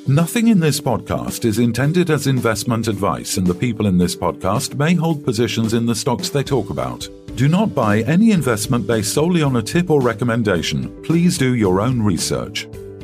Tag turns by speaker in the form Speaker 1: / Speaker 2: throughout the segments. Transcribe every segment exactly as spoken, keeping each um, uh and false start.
Speaker 1: Nothing in this podcast is intended as investment advice, and the people in this podcast may hold positions in the stocks they talk about. Do not buy any investment based solely on a tip or recommendation. Please do your own research.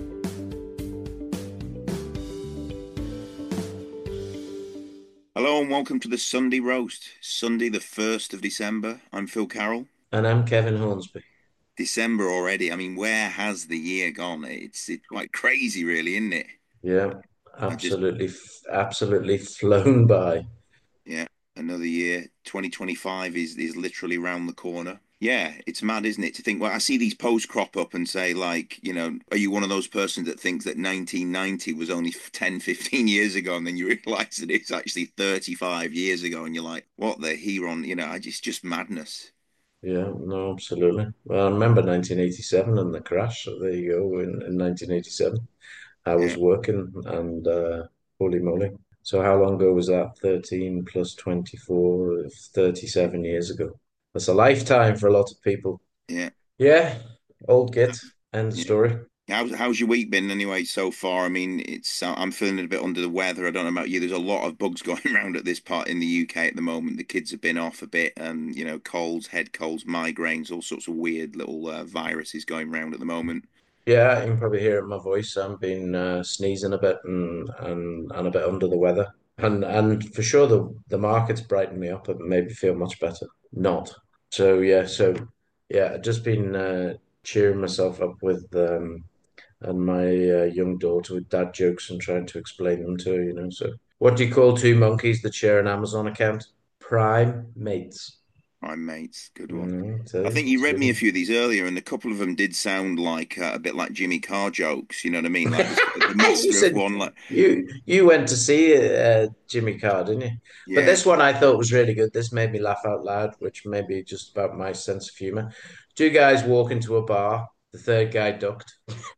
Speaker 2: Hello and welcome to the Sunday Roast. Sunday, the first of December. I'm Phil Carroll.
Speaker 3: And I'm Kevin Hornsby.
Speaker 2: December already. I mean, where has the year gone? It's it's quite crazy, really, isn't it?
Speaker 3: Yeah,
Speaker 2: I just,
Speaker 3: absolutely, absolutely flown by.
Speaker 2: yeah, another year. twenty twenty-five is is literally round the corner. Yeah, it's mad, isn't it? To think, well, I see these posts crop up and say, like, you know, are you one of those persons that thinks that nineteen ninety was only ten, fifteen years ago? And then you realize that it's actually thirty-five years ago. And you're like, what the heron? You know, it's just madness.
Speaker 3: Yeah, no, absolutely. Well, I remember nineteen eighty-seven and the crash. So there you go. In, in nineteen eighty-seven, I
Speaker 2: Yeah.
Speaker 3: was working, and uh, holy moly. So how long ago was that? thirteen plus twenty-four, thirty-seven years ago. That's a lifetime for a lot of people.
Speaker 2: Yeah.
Speaker 3: Yeah, old git. End of
Speaker 2: Yeah.
Speaker 3: story.
Speaker 2: How's how's your week been anyway so far? I mean, it's uh, I'm feeling a bit under the weather. I don't know about you. There's a lot of bugs going around at this part in the U K at the moment. The kids have been off a bit, and you know, colds, head colds, migraines, all sorts of weird little uh, viruses going around at the moment.
Speaker 3: Yeah, you can probably hear it in my voice. I've been uh, sneezing a bit and, and and a bit under the weather. And and for sure the the market's brightened me up and made me feel much better. Not. So yeah, so yeah, I've just been uh, cheering myself up with um and my uh, young daughter with dad jokes and trying to explain them to her, you know. So what do you call two monkeys that share an Amazon account? Prime mates.
Speaker 2: My mates, good one.
Speaker 3: Mm, so
Speaker 2: I think you
Speaker 3: it's a
Speaker 2: read
Speaker 3: good
Speaker 2: me a
Speaker 3: one.
Speaker 2: few of these earlier, and a couple of them did sound like uh, a bit like Jimmy Carr jokes. You know what I mean? Like the, the
Speaker 3: You
Speaker 2: master of
Speaker 3: said
Speaker 2: one, like
Speaker 3: you you went to see uh, Jimmy Carr, didn't you? But
Speaker 2: yeah.
Speaker 3: this one I thought was really good. This made me laugh out loud, which may be just about my sense of humor. Two guys walk into a bar. The third guy ducked.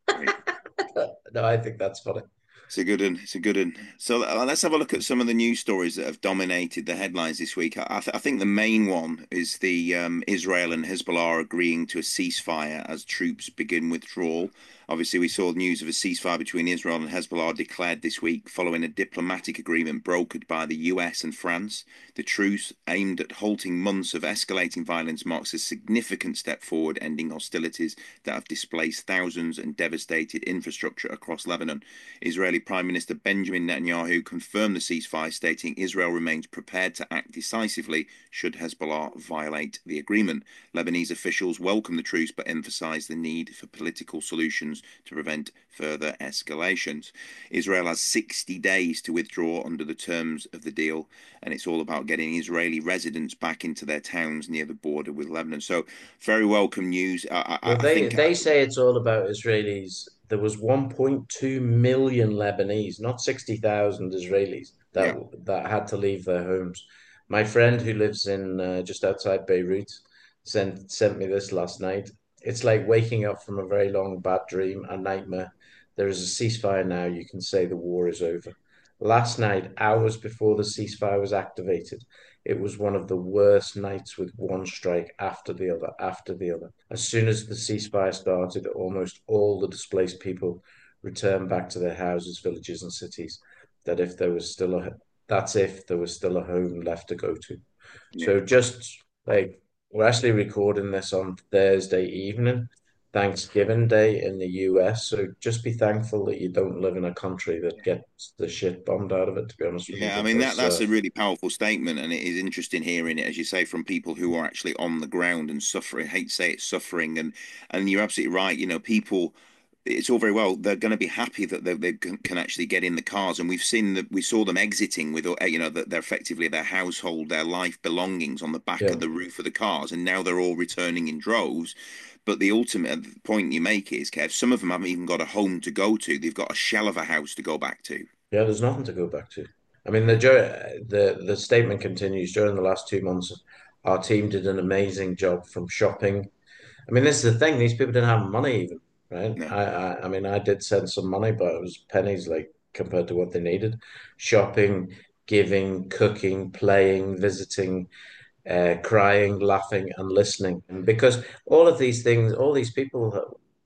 Speaker 3: No, I think that's funny.
Speaker 2: It's a good one. It's a good one. So uh, let's have a look at some of the news stories that have dominated the headlines this week. I, th I think the main one is the um, Israel and Hezbollah agreeing to a ceasefire as troops begin withdrawal. Obviously, we saw news of a ceasefire between Israel and Hezbollah declared this week following a diplomatic agreement brokered by the U S and France. The truce, aimed at halting months of escalating violence, marks a significant step forward, ending hostilities that have displaced thousands and devastated infrastructure across Lebanon. Israeli Prime Minister Benjamin Netanyahu confirmed the ceasefire, stating Israel remains prepared to act decisively should Hezbollah violate the agreement. Lebanese officials welcomed the truce but emphasized the need for political solutions to prevent further escalations. Israel has sixty days to withdraw under the terms of the deal, and it's all about getting Israeli residents back into their towns near the border with Lebanon. So, very welcome news. I, I,
Speaker 3: Well,
Speaker 2: I
Speaker 3: they
Speaker 2: think,
Speaker 3: they say it's all about Israelis. There was one point two million Lebanese, not sixty thousand Israelis that
Speaker 2: yeah,
Speaker 3: that had to leave their homes. My friend who lives in uh, just outside Beirut sent sent me this last night. It's like waking up from a very long bad dream, a nightmare. There is a ceasefire now. You can say the war is over. Last night, hours before the ceasefire was activated, it was one of the worst nights with one strike after the other, after the other. As soon as the ceasefire started, almost all the displaced people returned back to their houses, villages, and cities. That if there was still a, that's if there was still a home left to go to.
Speaker 2: yeah.
Speaker 3: So just like we're actually recording this on Thursday evening, Thanksgiving Day in the U S. So just be thankful that you don't live in a country that gets the shit bombed out of it, to be honest with you,
Speaker 2: Yeah, I mean that
Speaker 3: because
Speaker 2: that's
Speaker 3: uh,
Speaker 2: a really powerful statement, and it is interesting hearing it, as you say, from people who are actually on the ground and suffering. I hate to say it's suffering, and and you're absolutely right. You know, people, it's all very well. They're going to be happy that they, they can can actually get in the cars, and we've seen that we saw them exiting with, uh, you know, that they're effectively their household, their life belongings on the back
Speaker 3: yeah.
Speaker 2: of the roof of the cars, and now they're all returning in droves. But the ultimate point you make is, Kev, some of them haven't even got a home to go to. They've got a shell of a house to go back to.
Speaker 3: Yeah, there's nothing to go back to. I mean, the dur- the the statement continues. During the last two months, our team did an amazing job from shopping. I mean, this is the thing. These people didn't have money even, right?
Speaker 2: No.
Speaker 3: I, I I mean, I did send some money, but it was pennies like compared to what they needed. Shopping, giving, cooking, playing, visiting, uh, crying, laughing, and listening. And because all of these things, all these people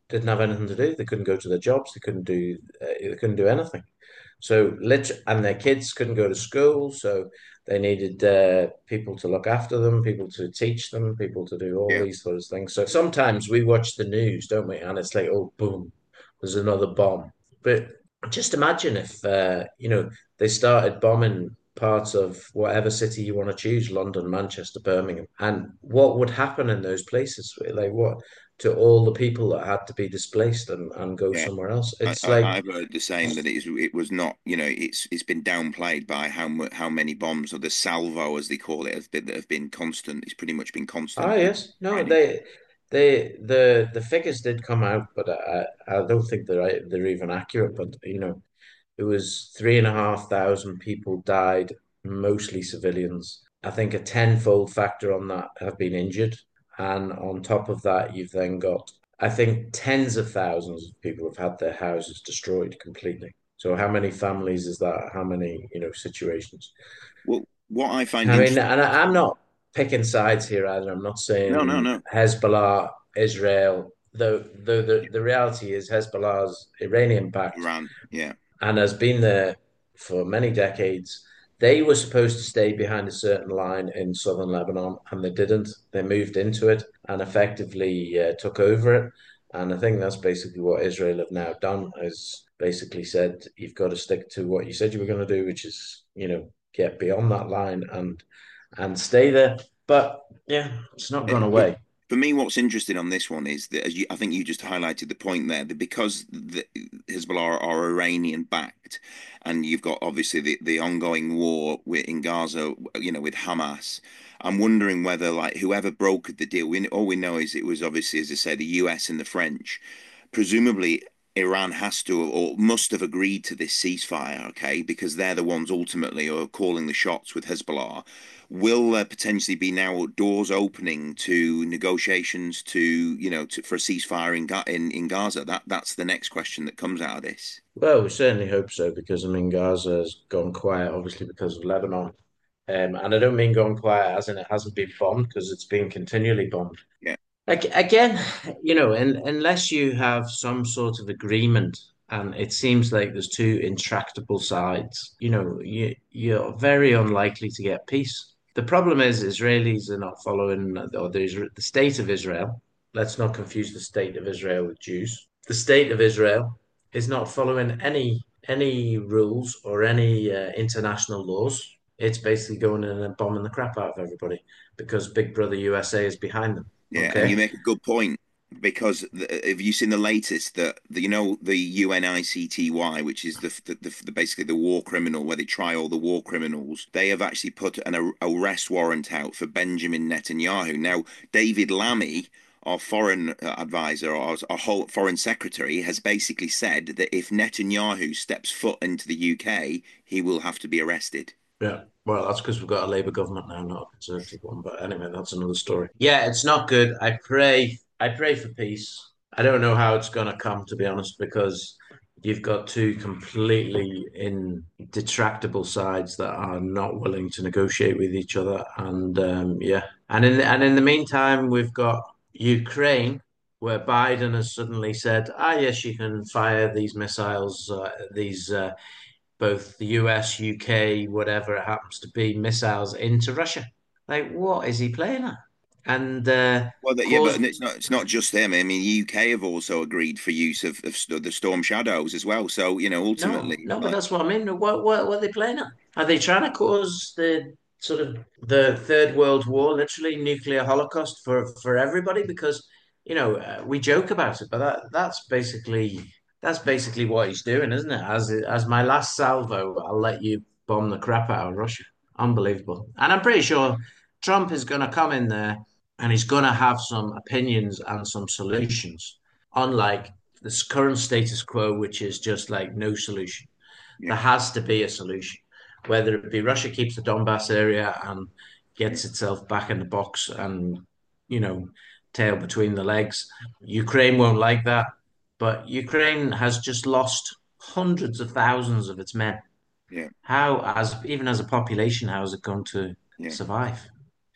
Speaker 3: didn't have anything to do. They couldn't go to their jobs. They couldn't do uh, they couldn't do anything. So lit and their kids couldn't go to school. So they needed uh, people to look after them, people to teach them, people to do all
Speaker 2: Yeah.
Speaker 3: these sort of things. So sometimes we watch the news, don't we? And it's like, oh, boom, there's another bomb. But just imagine if uh, you know they started bombing parts of whatever city you want to choose, London, Manchester, Birmingham, and what would happen in those places? Like what to all the people that had to be displaced and, and go
Speaker 2: Yeah.
Speaker 3: somewhere else?
Speaker 2: I,
Speaker 3: It's
Speaker 2: I,
Speaker 3: like,
Speaker 2: I've heard the same that it, is, it was not, you know, it's it's been downplayed by how mu how many bombs or the salvo as they call it have been, that have been constant. It's pretty much been
Speaker 3: ah,
Speaker 2: constant.
Speaker 3: yes, no,
Speaker 2: Friday.
Speaker 3: they, they, the the figures did come out, but I, I don't think they're they're even accurate. But you know, it was three and a half thousand people died, mostly civilians. I think a tenfold factor on that have been injured. And on top of that, you've then got, I think, tens of thousands of people have had their houses destroyed completely. So how many families is that? How many, you know, situations?
Speaker 2: Well, what I find
Speaker 3: I mean,
Speaker 2: interesting.
Speaker 3: and I, I'm not picking sides here either. I'm not
Speaker 2: No, no,
Speaker 3: saying
Speaker 2: no.
Speaker 3: Hezbollah, Israel, though, though the, the reality is Hezbollah's Iranian backed
Speaker 2: Iran. Yeah.
Speaker 3: and has been there for many decades. They were supposed to stay behind a certain line in southern Lebanon, and they didn't. They moved into it and effectively uh, took over it. And I think that's basically what Israel have now done, is basically said, you've got to stick to what you said you were going to do, which is, you know, get beyond that line and and stay there. But yeah, it's not gone
Speaker 2: It, for,
Speaker 3: away.
Speaker 2: for me, what's interesting on this one is that, as you, I think you just highlighted the point there, that because the Hezbollah are Iranian backed, and you've got obviously the, the ongoing war with, in Gaza, you know, with Hamas. I'm wondering whether, like, whoever brokered the deal, we, all we know is it was obviously, as I say, the U S and the French. Presumably, Iran has to or must have agreed to this ceasefire, okay, because they're the ones ultimately who are calling the shots with Hezbollah. Will there potentially be now doors opening to negotiations to, you know, to, for a ceasefire in, in in Gaza? That that's the next question that comes out of this.
Speaker 3: Well, we certainly hope so because I mean Gaza has gone quiet, obviously because of Lebanon. Um, and I don't mean gone quiet as in it hasn't been bombed because it's been continually bombed.
Speaker 2: Yeah,
Speaker 3: Ag- Again, you know, un unless you have some sort of agreement, and it seems like there's two intractable sides, you know, you you're very unlikely to get peace. The problem is Israelis are not following, or there's the state of Israel. Let's not confuse the state of Israel with Jews. The state of Israel is not following any any rules or any uh, international laws. It's basically going in and bombing the crap out of everybody because Big Brother U S A is behind them.
Speaker 2: yeah, and you
Speaker 3: Okay.
Speaker 2: make a good point because the, have you seen the latest that the, you know the UNICTY, which is the, the, the, the basically the war criminal where they try all the war criminals, they have actually put an ar- arrest warrant out for Benjamin Netanyahu. Now, David Lammy, our foreign uh, advisor or our whole foreign secretary, has basically said that if Netanyahu steps foot into the U K, he will have to be arrested.
Speaker 3: Yeah. Well, that's because we've got a Labour government now, not a Conservative one. But anyway, that's another story. Yeah, it's not good. I pray, I pray for peace. I don't know how it's going to come, to be honest, because you've got two completely indetractable sides that are not willing to negotiate with each other. And um, yeah, and in the, and in the meantime, we've got Ukraine, where Biden has suddenly said, "Ah, yes, you can fire these missiles, uh, these." Uh, both the U S, U K, whatever it happens to be, missiles into Russia. Like, what is he playing at? And uh,
Speaker 2: Well, that, yeah, but
Speaker 3: caused
Speaker 2: it's not it's not just them. I mean, U K have also agreed for use of, of st- the Storm Shadows as well. So, you know,
Speaker 3: no,
Speaker 2: ultimately,
Speaker 3: no, but
Speaker 2: like,
Speaker 3: that's what I mean. What, what, what are they playing at? Are they trying to cause the sort of the Third World War, literally nuclear holocaust for for everybody? Because you know uh, we joke about it, but that that's basically that's basically what he's doing, isn't it? As as my last salvo, I'll let you bomb the crap out of Russia. Unbelievable. And I'm pretty sure Trump is going to come in there and he's going to have some opinions and some solutions, unlike this current status quo, which is just like no solution. There
Speaker 2: yeah,
Speaker 3: has to be a solution, whether it be Russia keeps the Donbass area and gets itself back in the box and, you know, tail between the legs. Ukraine won't like that, but Ukraine has just lost hundreds of thousands of its men.
Speaker 2: yeah,
Speaker 3: How, as even as a population, how is it going to
Speaker 2: yeah.
Speaker 3: survive?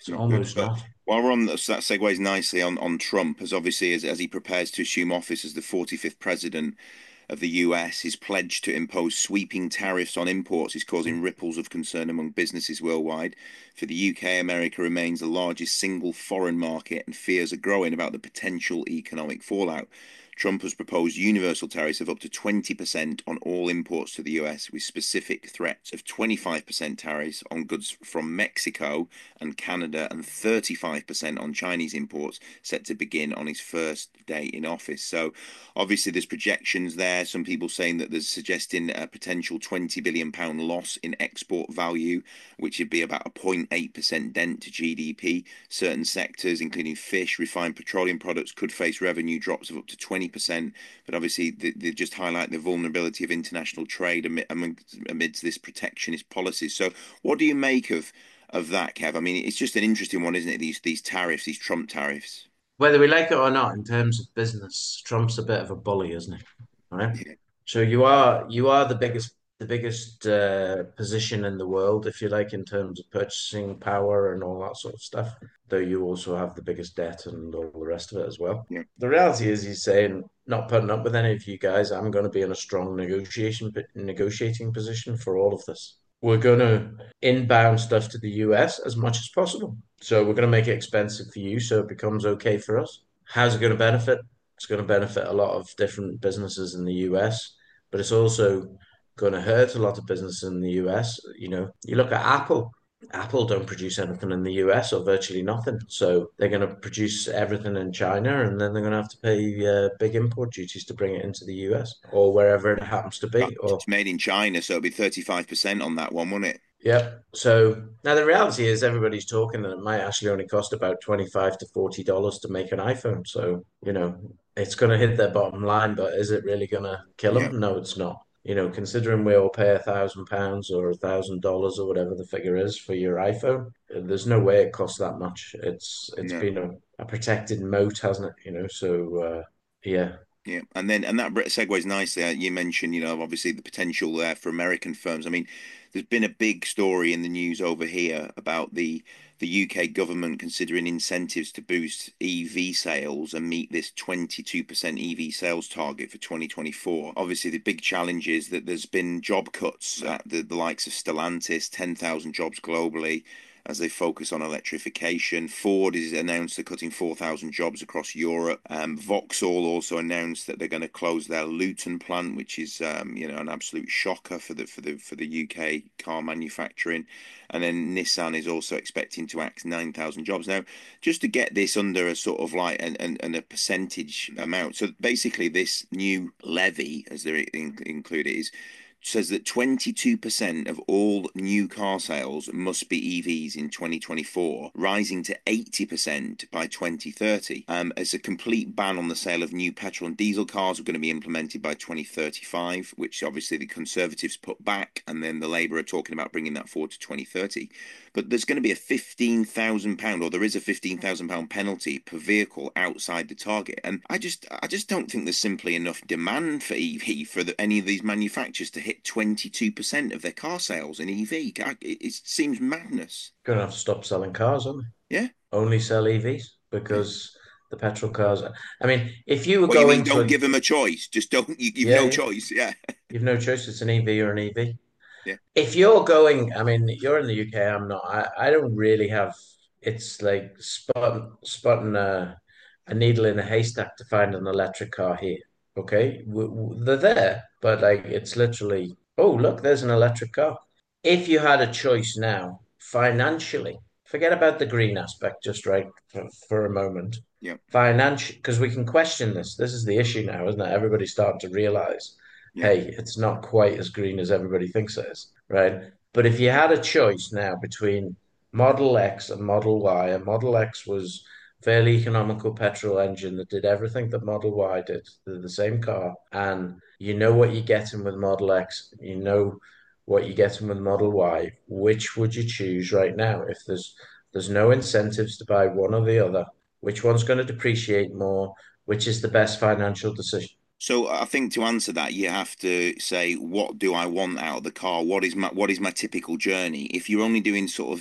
Speaker 3: It's
Speaker 2: Not good.
Speaker 3: almost
Speaker 2: But
Speaker 3: not.
Speaker 2: while we're on this, that segues nicely on, on Trump, as obviously as, as he prepares to assume office as the forty-fifth president of the U S, his pledge to impose sweeping tariffs on imports is causing ripples of concern among businesses worldwide. For the U K, America remains the largest single foreign market, and fears are growing about the potential economic fallout. Trump has proposed universal tariffs of up to twenty percent on all imports to the U S, with specific threats of twenty-five percent tariffs on goods from Mexico and Canada and thirty-five percent on Chinese imports, set to begin on his first day in office. So obviously there's projections there. Some people saying that there's suggesting a potential twenty billion pound loss in export value, which would be about a zero point eight percent dent to G D P. Certain sectors, including fish, refined petroleum products, could face revenue drops of up to twenty percent. But obviously, they, they just highlight the vulnerability of international trade amid, amidst this protectionist policies. So, what do you make of of that, Kev? I mean, it's just an interesting one, isn't it? These these tariffs, these Trump tariffs.
Speaker 3: Whether we like it or not, in terms of business, Trump's a bit of a bully, isn't he? All right.
Speaker 2: Yeah,
Speaker 3: So you are you are the biggest the biggest uh, position in the world, if you like, in terms of purchasing power and all that sort of stuff. Though you also have the biggest debt and all the rest of it as well.
Speaker 2: yeah,
Speaker 3: The reality is, he's saying, not putting up with any of you guys. I'm going to be in a strong negotiation negotiating position for all of this. We're going to inbound stuff to the U S as much as possible. So we're going to make it expensive for you so it becomes okay for us. How's it going to benefit? It's going to benefit a lot of different businesses in the U S, but it's also going to hurt a lot of businesses in the U S. You know, you look at Apple. Apple don't produce anything in the U S or virtually nothing. So they're going to produce everything in China, and then they're going to have to pay uh, big import duties to bring it into the U S or wherever it happens to be. Or
Speaker 2: it's made in China, so it'll be thirty-five percent on that one, won't it?
Speaker 3: yeah. So now the reality is, everybody's talking that it might actually only cost about twenty-five to forty dollars to make an iPhone. So, you know, it's going to hit their bottom line, but is it really going to kill
Speaker 2: Yeah,
Speaker 3: them? No, it's not. You know, considering we all pay a thousand pounds or a thousand dollars or whatever the figure is for your iPhone, there's no way it costs that much. It's it's
Speaker 2: no.
Speaker 3: been a, a protected moat, hasn't it? You know, so uh, yeah.
Speaker 2: Yeah, and then and that segues nicely. Uh, You mentioned, you know, obviously the potential there for American firms. I mean, there's been a big story in the news over here about the the U K government considering incentives to boost E V sales and meet this twenty-two percent E V sales target for twenty twenty-four. Obviously, the big challenge is that there's been job cuts at the, the likes of Stellantis, ten thousand jobs globally, as they focus on electrification. Ford has announced they're cutting four thousand jobs across Europe. Um, Vauxhall also announced that they're going to close their Luton plant, which is um, you know an absolute shocker for the for the for the U K car manufacturing. And then Nissan is also expecting to axe nine thousand jobs. Now, just to get this under a sort of like an, an, an a percentage amount. So basically, this new levy, as they're in, included, is says that twenty-two percent of all new car sales must be E Vs in twenty twenty-four, rising to eighty percent by twenty thirty. Um, as a complete ban on the sale of new petrol and diesel cars are going to be implemented by twenty thirty-five, which obviously the Conservatives put back, and then the Labour are talking about bringing that forward to twenty thirty. But there's going to be a fifteen thousand pound, or there is a fifteen thousand pound penalty per vehicle outside the target. And I just, I just don't think there's simply enough demand for E V for the, any of these manufacturers to hit twenty-two percent of their car sales in E V. It, it seems madness.
Speaker 3: Gonna have to stop selling cars, aren't they?
Speaker 2: Yeah.
Speaker 3: Only sell E Vs
Speaker 2: Yeah.
Speaker 3: because the petrol cars. Are, I mean, if you were
Speaker 2: What you
Speaker 3: going
Speaker 2: mean?
Speaker 3: to
Speaker 2: Don't
Speaker 3: a,
Speaker 2: give them a choice. Just don't. You, you've
Speaker 3: yeah,
Speaker 2: no
Speaker 3: yeah,
Speaker 2: choice. Yeah.
Speaker 3: you've no choice. It's an E V or an E V.
Speaker 2: Yeah.
Speaker 3: If you're going, I mean, you're in the U K. I'm not. I, I don't really have. It's like spotting spotting a, a needle in a haystack to find an electric car here. Okay, w w they're there, but like it's literally, oh look, there's an electric car. If you had a choice now, financially, forget about the green aspect just right for, for a moment.
Speaker 2: Yeah.
Speaker 3: Financial, because we can question this. This is the issue now, isn't it? Everybody's starting to realize,
Speaker 2: Yeah.
Speaker 3: hey, it's not quite as green as everybody thinks it is, right? But if you had a choice now between Model X and Model Y, and Model X was fairly economical petrol engine that did everything that Model Y did, they're the same car, and you know what you're getting with Model X, you know what you're getting with Model Y. Which would you choose right now? If there's there's no incentives to buy one or the other, which one's going to depreciate more? Which is the best financial decision?
Speaker 2: So I think to answer that, you have to say, what do I want out of the car? What is my what is my typical journey? If you're only doing sort of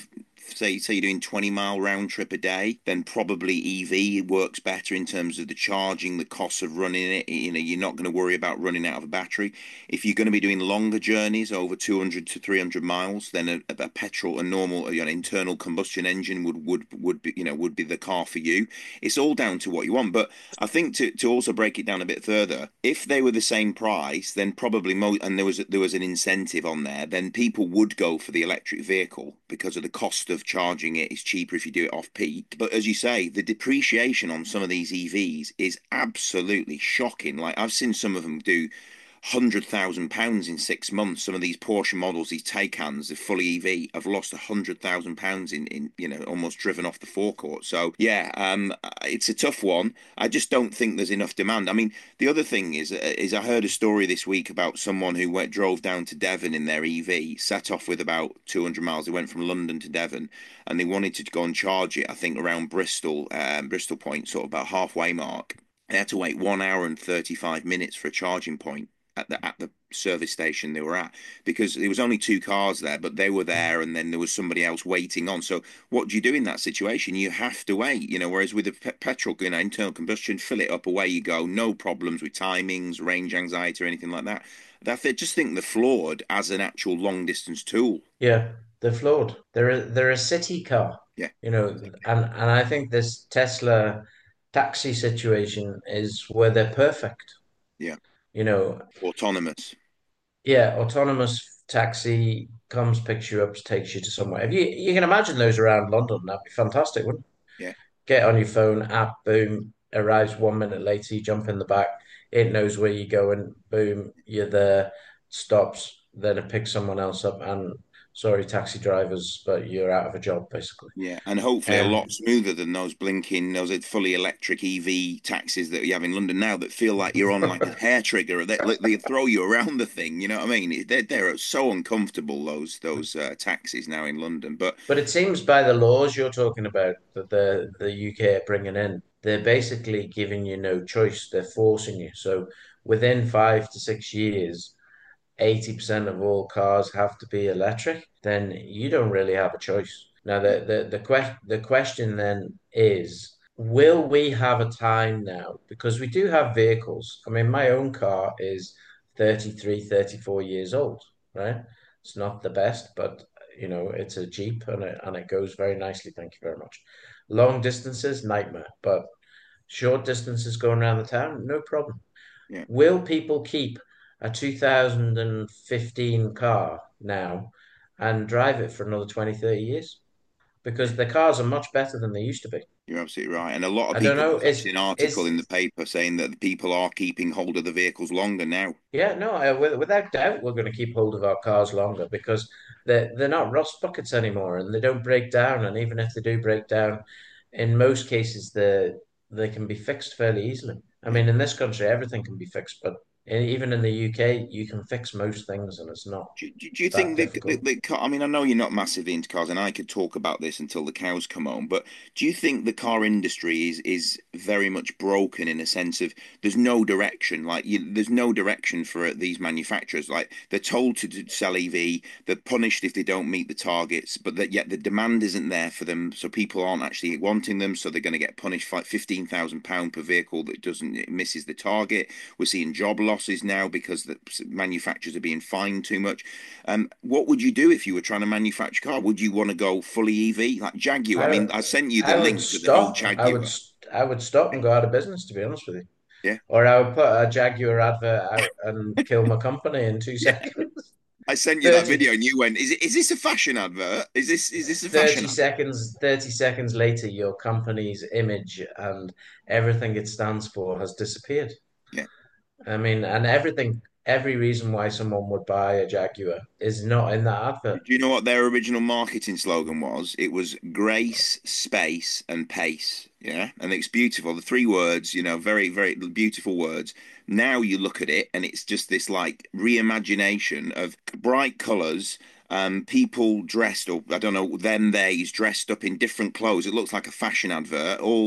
Speaker 2: say say you're doing twenty mile round trip a day, then probably E V works better in terms of the charging, the costs of running it. You know, you're not going to worry about running out of a battery. If you're going to be doing longer journeys over two hundred to three hundred miles, then a, a petrol, a normal, you know, internal combustion engine would would would be, you know, would be the car for you. It's all down to what you want. But I think to to also break it down a bit further, if they were the same price, then probably mo and there was there was an incentive on there, then people would go for the electric vehicle because of the cost of charging it is cheaper if you do it off peak. But as you say, the depreciation on some of these E Vs is absolutely shocking. Like I've seen some of them do hundred thousand pounds in six months. Some of these Porsche models, these Taycans, the fully E V, have lost a hundred thousand pounds in, in you know, almost driven off the forecourt. So yeah, um, it's a tough one. I just don't think there's enough demand. I mean, the other thing is, is I heard a story this week about someone who went drove down to Devon in their E V, set off with about two hundred miles. They went from London to Devon, and they wanted to go and charge it. I think around Bristol, um, Bristol Point, sort of about halfway mark. They had to wait one hour and thirty-five minutes for a charging point at the at the service station they were at, because there was only two cars there, but they were there and then there was somebody else waiting on. So what do you do in that situation? You have to wait, you know, whereas with a pe petrol, you know, internal combustion, fill it up, away you go, no problems with timings, range anxiety or anything like that. That they just think they're flawed as an actual long distance tool.
Speaker 3: Yeah, they're flawed. They're a, they're a city car,
Speaker 2: Yeah,
Speaker 3: you know, and and I think this Tesla taxi situation is where they're perfect.
Speaker 2: yeah.
Speaker 3: You know,
Speaker 2: Autonomous.
Speaker 3: yeah, autonomous taxi comes, picks you up, takes you to somewhere. If you you can imagine those around London, that'd be fantastic, wouldn't
Speaker 2: Yeah.
Speaker 3: it? Get on your phone, app, boom, arrives one minute later, you jump in the back, it knows where you're going, boom, you're there, stops, then it picks someone else up, and sorry, taxi drivers, but you're out of a job, basically.
Speaker 2: Yeah, and hopefully a
Speaker 3: Um,
Speaker 2: lot smoother than those blinking, those fully electric E V taxis that you have in London now that feel like you're on like a hair trigger. They, they throw you around the thing, you know what I mean? They're, they're so uncomfortable, those those uh, taxis now in London. But
Speaker 3: but it seems by the laws you're talking about that the the U K are bringing in, they're basically giving you no choice. They're forcing you. So within five to six years, eighty percent of all cars have to be electric, then you don't really have a choice. Now, the, the, the, que the question then is, will we have a time now? Because we do have vehicles. I mean, my own car is thirty-three, thirty-four years old, right? It's not the best, but you know, it's a Jeep and it, and it goes very nicely. Thank you very much. Long distances, nightmare, but short distances going around the town, no problem.
Speaker 2: yeah,
Speaker 3: Will people keep a two thousand fifteen car now and drive it for another twenty, thirty years? Because the cars are much better than they used to be.
Speaker 2: you're absolutely right. And a lot of
Speaker 3: I don't
Speaker 2: people,
Speaker 3: know.
Speaker 2: there's
Speaker 3: Is
Speaker 2: actually an article in
Speaker 3: is
Speaker 2: the paper saying that the people are keeping hold of the vehicles longer now.
Speaker 3: yeah, no, I, wi- without doubt, we're going to keep hold of our cars longer because they're they're not rust buckets anymore, and they don't break down. And even if they do break down, in most cases, they they can be fixed fairly easily. I
Speaker 2: Yeah.
Speaker 3: mean, in this country, everything can be fixed, but in, even in the U K, you can fix most things, and it's not
Speaker 2: Do, do, do you
Speaker 3: that
Speaker 2: think that the,
Speaker 3: difficult.
Speaker 2: the car, I mean, I know you're not massively into cars, and I could talk about this until the cows come home, but do you think the car industry is is very much broken in a sense of there's no direction, like you, there's no direction for these manufacturers. Like they're told to do- sell E V, they're punished if they don't meet the targets, but that yet the demand isn't there for them, so people aren't actually wanting them, so they're going to get punished for like fifteen thousand pound per vehicle that doesn't it misses the target. We're seeing job losses now because the manufacturers are being fined too much. Um, what would you do if you were trying to manufacture a car? Would you want to go fully E V like Jaguar? I
Speaker 3: I
Speaker 2: mean, I sent you the
Speaker 3: I would
Speaker 2: link to the new
Speaker 3: stop. I would
Speaker 2: Jaguar.
Speaker 3: I would stop and go out of business, to be honest with you.
Speaker 2: Yeah,
Speaker 3: Or I would put a Jaguar advert out and kill my company in two
Speaker 2: yeah.
Speaker 3: seconds.
Speaker 2: I sent you that
Speaker 3: thirty
Speaker 2: video, and you went, "Is it? Is this a fashion advert? Is this? Is this a fashion
Speaker 3: thirty
Speaker 2: advert?"
Speaker 3: seconds, thirty seconds later, your company's image and everything it stands for has disappeared.
Speaker 2: Yeah.
Speaker 3: I mean, and everything, every reason why someone would buy a Jaguar is not in that
Speaker 2: Do
Speaker 3: advert.
Speaker 2: you know what their original marketing slogan was? It was grace, space, and pace. Yeah. And it's beautiful. The three words, you know, very, very beautiful words. Now you look at it and it's just this like reimagination of bright colors, um, people dressed, or I don't know, them, theys dressed up in different clothes. It looks like a fashion advert, all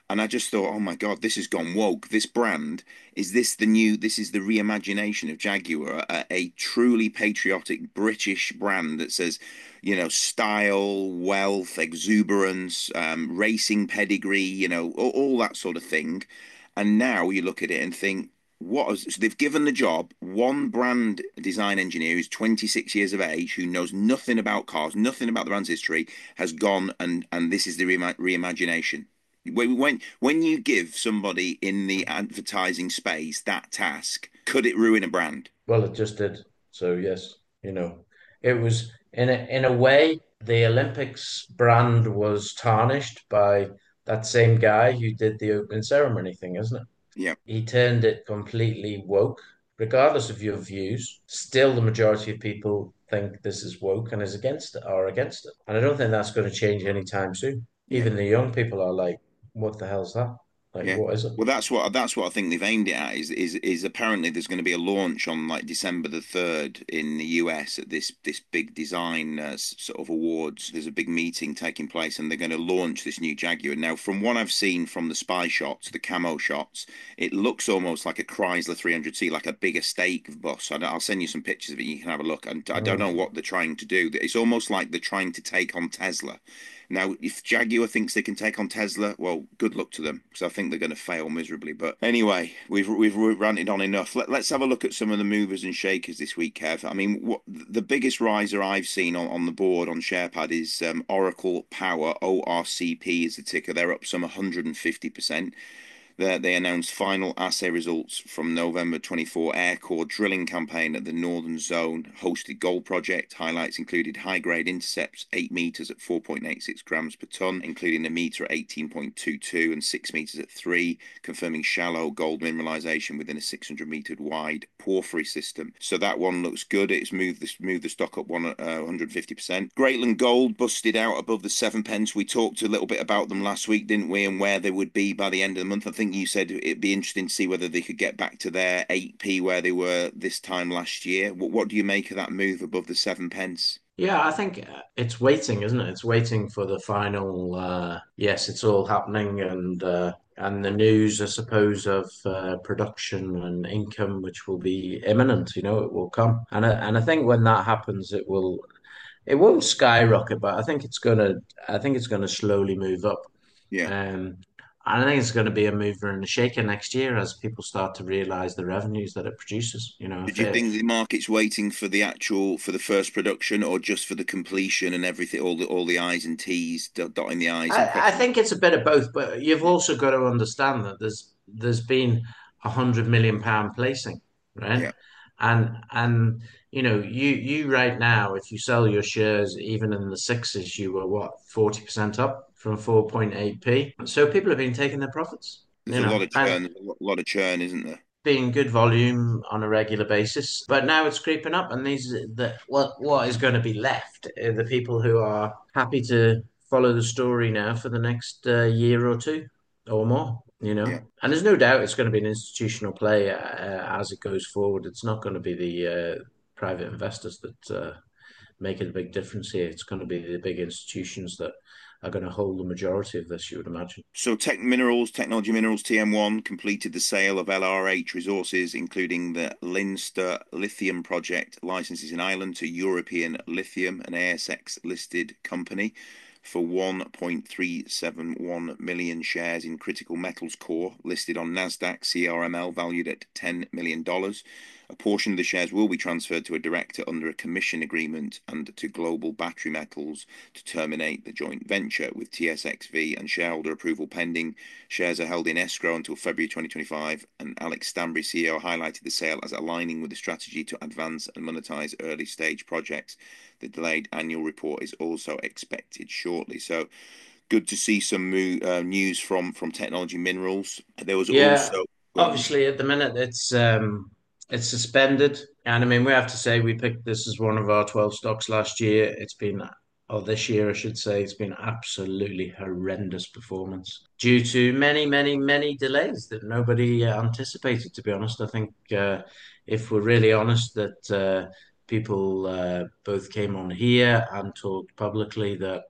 Speaker 2: And I just thought, oh my God, this has gone woke. This brand, is this the new, this is the reimagination of Jaguar, a, a truly patriotic British brand that says, you know, style, wealth, exuberance, um, racing pedigree, you know, all, all that sort of thing. And now you look at it and think, what is, so they've given the job one brand design engineer who's twenty-six years of age, who knows nothing about cars, nothing about the brand's history, has gone and and this is the reima- reimagination. When when when you give somebody in the advertising space that task, could it ruin a brand?
Speaker 3: Well, it just did. So yes, you know, it was in a in a way the Olympics brand was tarnished by that same guy who did the opening ceremony thing, isn't it?
Speaker 2: Yeah.
Speaker 3: He turned it completely woke, regardless of your views. Still, the majority of people think this is woke and is against it, are against it. And I don't think that's going to change anytime soon.
Speaker 2: Yeah.
Speaker 3: Even the young people are like, what the hell's that? Like,
Speaker 2: Yeah.
Speaker 3: what is it?
Speaker 2: Well, that's what that's what I think they've aimed it at. Is is is apparently there's going to be a launch on like December the third in the U S at this this big design uh, sort of awards. There's a big meeting taking place, and they're going to launch this new Jaguar. Now, from what I've seen from the spy shots, the camo shots, it looks almost like a Chrysler three hundred C, like a big estate bus. I, I'll send you some pictures of it. You can have a look. And I don't know
Speaker 3: Mm.
Speaker 2: what they're trying to do. It's almost like they're trying to take on Tesla. Now, if Jaguar thinks they can take on Tesla, well, good luck to them, because I think they're going to fail miserably. But anyway, we've we've ranted on enough. Let, let's have a look at some of the movers and shakers this week, Kev. I mean, what the biggest riser I've seen on, on the board on SharePad is um, Oracle Power. O R C P is the ticker. They're up some one hundred fifty percent. There, they announced final assay results from November twenty-four Air Core drilling campaign at the Northern Zone hosted gold project. Highlights included high-grade intercepts, eight meters at four point eight six grams per ton, including a meter at eighteen point two two and six meters at three, confirming shallow gold mineralization within a six hundred meter wide porphyry system. So that one looks good. It's moved the, moved the stock up one, uh, one hundred fifty percent. Greatland Gold busted out above the seven pence. We talked a little bit about them last week, didn't we, and where they would be by the end of the month. I think you said it'd be interesting to see whether they could get back to their eight p where they were this time last year. What, what do you make of that move above the seven pence?
Speaker 3: Yeah, I think uh, it's waiting, isn't it? It's waiting for the final. Uh, yes, it's all happening, and uh, and the news, I suppose, of uh, production and income, which will be imminent. You know, it will come, and I, and I think when that happens, it will. It won't skyrocket, but I think it's gonna. I think it's gonna slowly move up.
Speaker 2: Yeah.
Speaker 3: Um, and I think it's going to be a mover and a shaker next year as people start to realize the revenues that it produces. You know,
Speaker 2: Did
Speaker 3: if
Speaker 2: you
Speaker 3: it,
Speaker 2: think the market's waiting for the actual for the first production, or just for the completion and everything, all the all the I's and T's, dotting the I's and
Speaker 3: I, I
Speaker 2: crossing?
Speaker 3: think it's a bit of both, but you've also got to understand that there's there's been a hundred million pound placing, right?
Speaker 2: Yeah,
Speaker 3: And and you know, you you right now, if you sell your shares even in the sixes, you were what, forty percent up from four point eight p. So people have been taking their profits,
Speaker 2: there's
Speaker 3: you
Speaker 2: a lot
Speaker 3: know,
Speaker 2: of
Speaker 3: and
Speaker 2: churn, there's a lot of churn, isn't there?
Speaker 3: being good volume on a regular basis. But now it's creeping up, and these the what what is going to be left are the people who are happy to follow the story now for the next uh, year or two or more. You
Speaker 2: Yeah.
Speaker 3: know, and there's no doubt it's going to be an institutional play uh, as it goes forward. It's not going to be the uh, private investors that uh, make a big difference here. It's going to be the big institutions that are going to hold the majority of this, you would imagine.
Speaker 2: So Tech Minerals, Technology Minerals T M one completed the sale of L R H resources, including the Leinster Lithium Project licenses in Ireland to European Lithium, an A S X listed company, for one point three seven one million shares in Critical Metals Core, listed on Nasdaq C R M L, valued at ten million dollars. A portion of the shares will be transferred to a director under a commission agreement and to Global Battery Metals to terminate the joint venture with T S X V, and shareholder approval pending. Shares are held in escrow until February twenty twenty-five, and Alex Stanbury, C E O, highlighted the sale as aligning with the strategy to advance and monetize early stage projects. The delayed annual report is also expected shortly. So good to see some uh, news from from Technology Minerals. There was
Speaker 3: Yeah,
Speaker 2: also um,
Speaker 3: obviously at the minute it's um it's suspended. And I mean we have to say we picked this as one of our twelve stocks last year. It's been or this year I should say it's been absolutely horrendous performance due to many, many, many delays that nobody uh, anticipated, to be honest. I think uh, if we're really honest that uh, people uh, both came on here and talked publicly that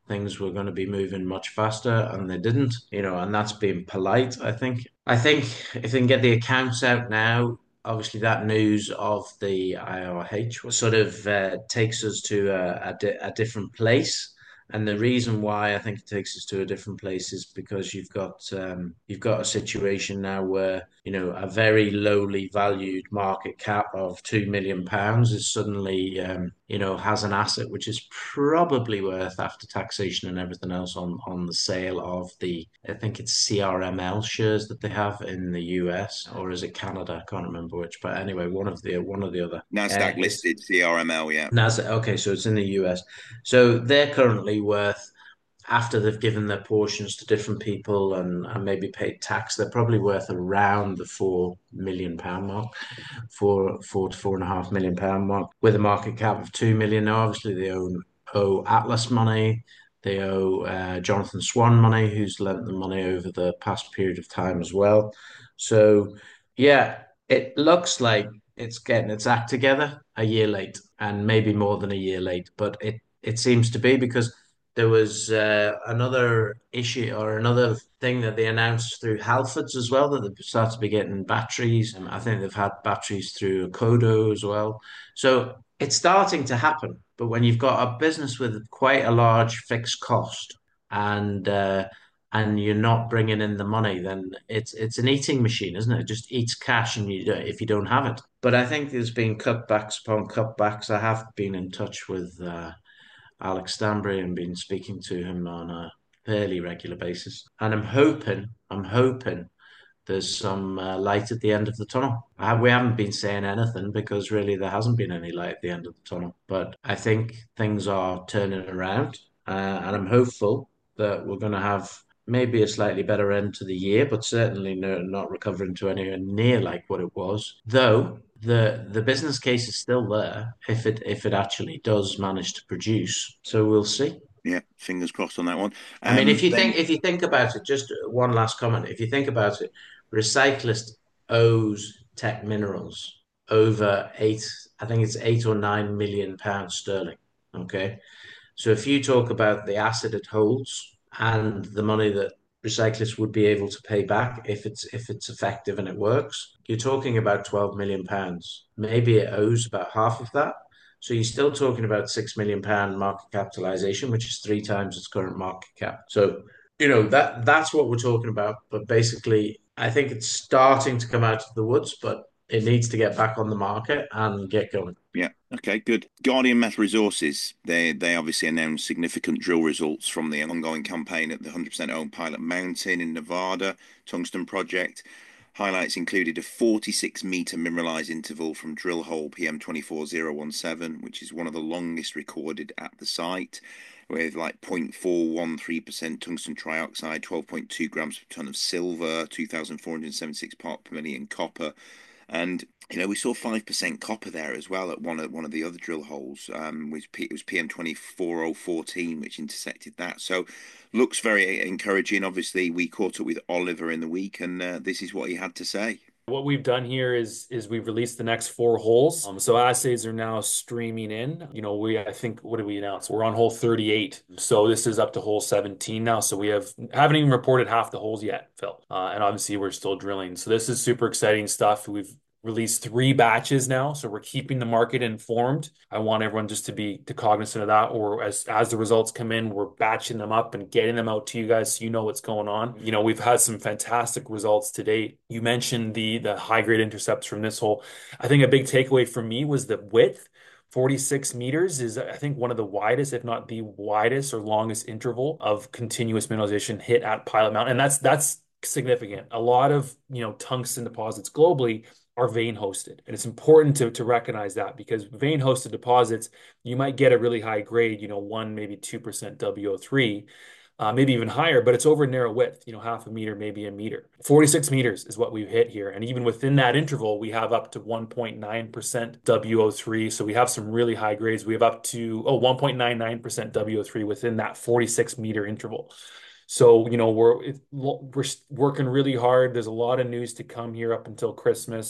Speaker 3: things were going to be moving much faster, and they didn't, you know, and that's being polite, I think. I think if they can get the accounts out now, obviously that news of the I R H sort of uh, takes us to a, a, di- a different place. And the reason why I think it takes us to a different place is because you've got um, you've got a situation now where, you know, a very lowly valued market cap of two million pounds is suddenly um, you know, has an asset which is probably worth, after taxation and everything else, on on the sale of the, I think it's C R M L shares that they have in the U S, or is it Canada? I can't remember which, but anyway, one of the one or the other. Uh,
Speaker 2: NASDAQ
Speaker 3: it's
Speaker 2: listed C R M L, yeah.
Speaker 3: NASDAQ. Okay, so it's in the U S. So they're currently worth, after they've given their portions to different people and, and maybe paid tax, they're probably worth around the four million pound mark, four four to four and a half million pound mark, with a market cap of two million. Now, obviously, they own owe Atlas money. They owe uh, Jonathan Swan money, who's lent them money over the past period of time as well. So, yeah, it looks like it's getting its act together a year late, and maybe more than a year late, but it it seems to be, because there was uh, another issue or another thing that they announced through Halfords as well, that they started to be getting batteries. And I think they've had batteries through Kodo as well. So it's starting to happen. But when you've got a business with quite a large fixed cost, and uh, and you're not bringing in the money, then it's it's an eating machine, isn't it? It just eats cash, and you don't, if you don't have it. But I think there's been cutbacks upon cutbacks. I have been in touch with uh, Alex Stanbury and been speaking to him on a fairly regular basis. And I'm hoping, I'm hoping there's some uh, light at the end of the tunnel. I, we haven't been saying anything because really there hasn't been any light at the end of the tunnel. But I think things are turning around, uh, and I'm hopeful that we're going to have maybe a slightly better end to the year, but certainly no, not recovering to anywhere near like what it was. Though the the business case is still there if it if it actually does manage to produce. So we'll see.
Speaker 2: Yeah, fingers crossed on that one.
Speaker 3: I mean,
Speaker 2: Um,
Speaker 3: if you
Speaker 2: then
Speaker 3: think if you think about it, just one last comment. If you think about it, Recyclist owes Tech Minerals over eight, I think it's eight or nine million pounds sterling. Okay. So if you talk about the asset it holds and the money that Recyclist would be able to pay back if it's if it's effective and it works, you're talking about twelve million pounds. Maybe it owes about half of that. So you're still talking about six million pound market capitalization, which is three times its current market cap. So, you know, that that's what we're talking about. But basically, I think it's starting to come out of the woods, but it needs to get back on the market and get going.
Speaker 2: Yeah. Okay, good. Guardian Metal Resources, they they obviously announced significant drill results from the ongoing campaign at the one hundred percent owned Pilot Mountain in Nevada tungsten project. Highlights included a forty-six meter mineralized interval from drill hole P M two four zero one seven, which is one of the longest recorded at the site, with like zero point four one three percent tungsten trioxide, twelve point two grams per ton of silver, two thousand four hundred seventy-six part per million copper. And you know, we saw five percent copper there as well at one of one of the other drill holes. Um, which it was P M two four zero one four, which intersected that. So looks very encouraging. Obviously, we caught up with Oliver in the week, and uh, this is what he had to say.
Speaker 4: What we've done here is is we've released the next four holes. Um, so assays are now streaming in. You know, we I think what did we announce? We're on hole thirty-eight. So this is up to hole seventeen now. So we have haven't even reported half the holes yet, Phil. Uh, and obviously we're still drilling. So this is super exciting stuff. We've released three batches now, so we're keeping the market informed. I want everyone just to be to cognizant of that, or as as the results come in, we're batching them up and getting them out to you guys so you know what's going on. You know, we've had some fantastic results to date. You mentioned the the high grade intercepts from this hole. I think a big takeaway for me was the width. forty-six meters is, I think, one of the widest, if not the widest or longest interval of continuous mineralization hit at Pilot Mountain. And that's that's significant. A lot of, you know, tungsten deposits globally are vein hosted. And it's important to, to recognize that, because vein hosted deposits, you might get a really high grade, you know, one, maybe two percent W O three, uh, maybe even higher, but it's over narrow width, you know, half a meter, maybe a meter. forty-six meters is what we've hit here. And even within that interval, we have up to one point nine percent W O three. So we have some really high grades. We have up to, oh, one point nine nine percent W O three within that forty-six meter interval. So, you know, we're we're working really hard. There's a lot of news to come here up until Christmas.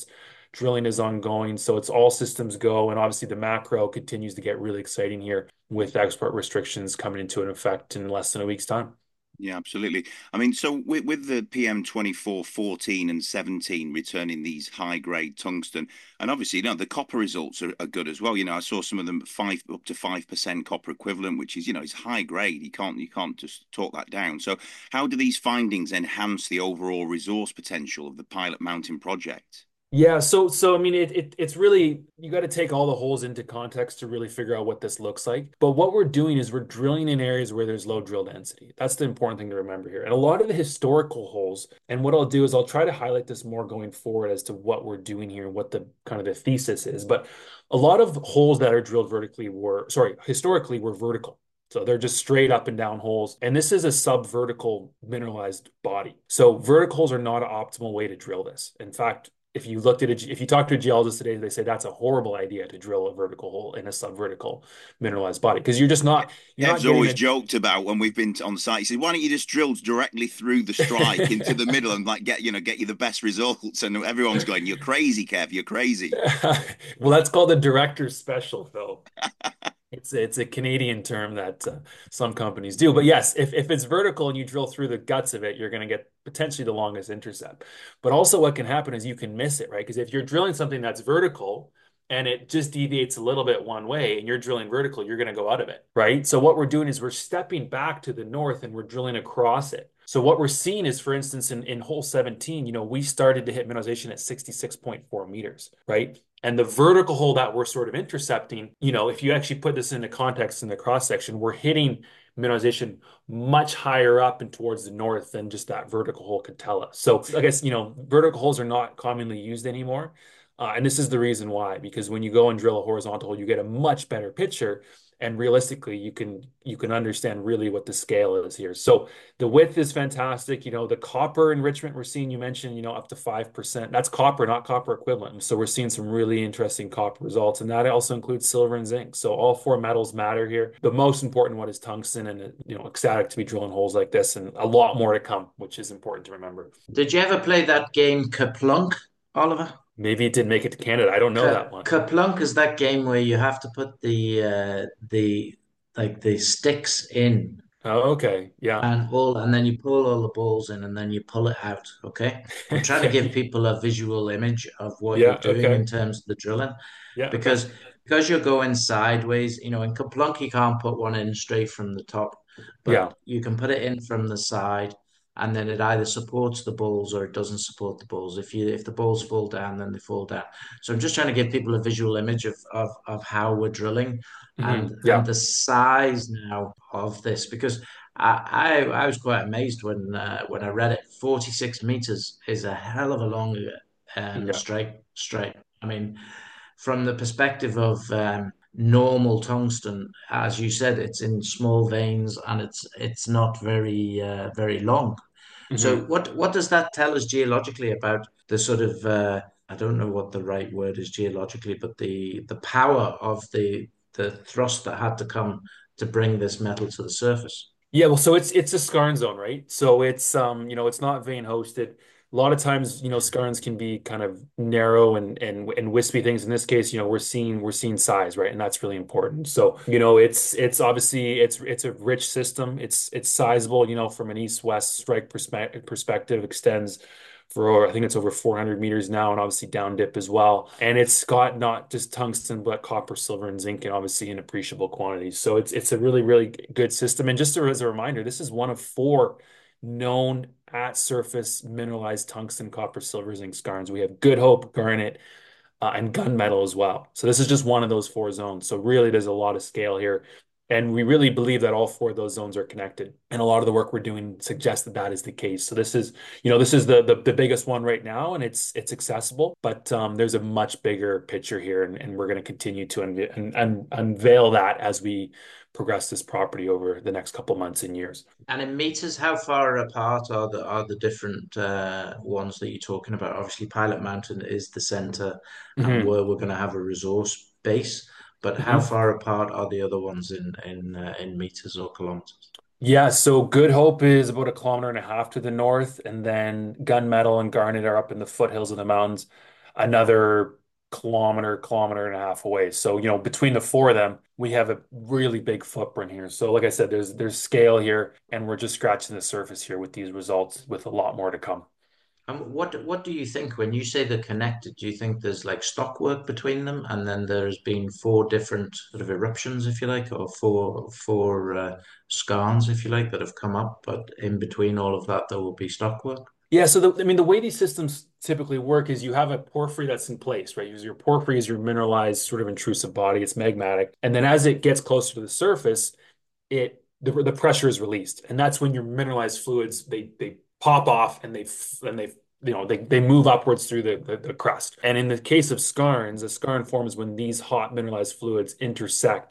Speaker 4: Drilling is ongoing. So it's all systems go. And obviously the macro continues to get really exciting here with export restrictions coming into an effect in less than a week's time.
Speaker 2: Yeah, absolutely. I mean, so with, with the P M twenty-four, fourteen and seventeen returning these high grade tungsten, and obviously, you know, the copper results are, are good as well. You know, I saw some of them five up to five percent copper equivalent, which is, you know, it's high grade. You can't you can't just talk that down. So how do these findings enhance the overall resource potential of the Pilot Mountain project?
Speaker 4: Yeah, so so I mean it, it it's really you got to take all the holes into context to really figure out what this looks like. But what we're doing is we're drilling in areas where there's low drill density. That's the important thing to remember here. And a lot of the historical holes, and what I'll do is I'll try to highlight this more going forward as to what we're doing here and what the kind of the thesis is. But a lot of holes that are drilled vertically were, sorry, historically were vertical. So they're just straight up and down holes. And this is a subvertical mineralized body. So verticals are not an optimal way to drill this. In fact, if you looked at it, if you talk to a geologist today, they say that's a horrible idea to drill a vertical hole in a subvertical mineralized body because you're just not. You're
Speaker 2: Ev's
Speaker 4: not
Speaker 2: always
Speaker 4: a...
Speaker 2: joked about when we've been on site. He said, "Why don't you just drill directly through the strike into the middle and like get you know get you the best results?" And everyone's going, "You're crazy, Kev. You're crazy."
Speaker 4: Well, that's called a director's special, Phil. It's it's a Canadian term that uh, some companies do. But yes, if, if it's vertical and you drill through the guts of it, you're going to get potentially the longest intercept. But also what can happen is you can miss it, right? Because if you're drilling something that's vertical and it just deviates a little bit one way and you're drilling vertical, you're going to go out of it, right? So what we're doing is we're stepping back to the north and we're drilling across it. So what we're seeing is, for instance, in, in hole seventeen, you know, we started to hit mineralization at sixty-six point four meters, right? And the vertical hole that we're sort of intercepting, you know, if you actually put this into context in the cross section, we're hitting mineralization much higher up and towards the north than just that vertical hole could tell us. So I guess, you know, vertical holes are not commonly used anymore. Uh, and this is the reason why, because when you go and drill a horizontal hole, you get a much better picture. And realistically, you can you can understand really what the scale is here. So the width is fantastic. You know, the copper enrichment we're seeing, you mentioned, you know, up to five percent. That's copper, not copper equivalent. So we're seeing some really interesting copper results. And that also includes silver and zinc. So all four metals matter here. The most important one is tungsten, and, you know, ecstatic to be drilling holes like this and a lot more to come, which is important to remember.
Speaker 3: Did you ever play that game Kerplunk, Oliver?
Speaker 4: Maybe it didn't make it to Canada. I don't know
Speaker 3: Ka
Speaker 4: that one.
Speaker 3: Kaplunk is that game where you have to put the uh, the like the sticks in
Speaker 4: Oh, okay. Yeah.
Speaker 3: and all, and then you pull all the balls in, and then you pull it out. Okay, I'm trying to give people a visual image of what you're
Speaker 4: Yeah.
Speaker 3: doing in
Speaker 4: Okay.
Speaker 3: terms of the drilling,
Speaker 4: Yeah. Okay.
Speaker 3: because because you're going sideways. You know, in Kaplunk you can't put one in straight from the top,
Speaker 4: Yeah.
Speaker 3: but you can put it in from the side, and then it either supports the balls or it doesn't support the balls. If you if the balls fall down, then they fall down. So I'm just trying to give people a visual image of of, of how we're drilling and
Speaker 4: Hmm.
Speaker 3: and
Speaker 4: Yeah.
Speaker 3: the size now of this, because I I, I was quite amazed when uh, when I read it. forty-six meters is a hell of a long um,
Speaker 4: Yeah.
Speaker 3: strike strike. I mean, from the perspective of um, normal tungsten, as you said, it's in small veins and it's it's not very uh, very long. So
Speaker 4: Hmm.
Speaker 3: what what does that tell us geologically about the sort of uh, I don't know what the right word is geologically, but the the power of the the thrust that had to come to bring this metal to the surface?
Speaker 4: Yeah, well, so it's it's a skarn zone, right? So it's um, you know, it's not vein hosted. A lot of times, you know, skarns can be kind of narrow and and and wispy things. In this case, you know, we're seeing we're seeing size, right? And that's really important. So, you know, it's it's obviously it's it's a rich system. It's it's sizable, you know, from an east-west strike perspe perspective, extends for I think it's over four hundred meters now, and obviously down dip as well. And it's got not just tungsten, but copper, silver, and zinc, and obviously in appreciable quantities. So it's it's a really, really good system. And just as a reminder, this is one of four known at surface mineralized tungsten, copper, silver, zinc skarns. We have Good Hope, Garnet, uh, and gunmetal as well. So this is just one of those four zones. So really, there's a lot of scale here. And we really believe that all four of those zones are connected. And a lot of the work we're doing suggests that that is the case. So this is, you know, this is the the, the biggest one right now, and it's it's accessible. But um, there's a much bigger picture here, and, and we're going to continue to unve un un unveil that as we progress this property over the next couple months and years.
Speaker 3: And in meters, how far apart are the are the different uh, ones that you're talking about? Obviously, Pilot Mountain is the center and
Speaker 4: Hmm.
Speaker 3: where we're going to have a resource base. But how
Speaker 4: Hmm.
Speaker 3: far apart are the other ones in in uh, in meters or kilometers?
Speaker 4: Yeah, so Good Hope is about a kilometer and a half to the north, and then Gunmetal and Garnet are up in the foothills of the mountains. another kilometer, kilometer and a half away. So, you know, between the four of them, we have a really big footprint here. So, like I said, there's there's scale here, and we're just scratching the surface here with these results, with a lot more to come.
Speaker 3: And what what do you think when you say they're connected? Do you think there's like stockwork between them, and then there's been four different sort of eruptions, if you like, or four four uh, skarns, if you like, that have come up, but in between all of that, there will be stockwork?
Speaker 4: Yeah, so the, I mean, the way these systems typically work is you have a porphyry that's in place, right? Your porphyry is your mineralized, sort of intrusive body. It's magmatic, and then as it gets closer to the surface, it the, the pressure is released, and that's when your mineralized fluids they they pop off and they and they you know they they move upwards through the, the the crust. And in the case of skarns, a skarn forms when these hot mineralized fluids intersect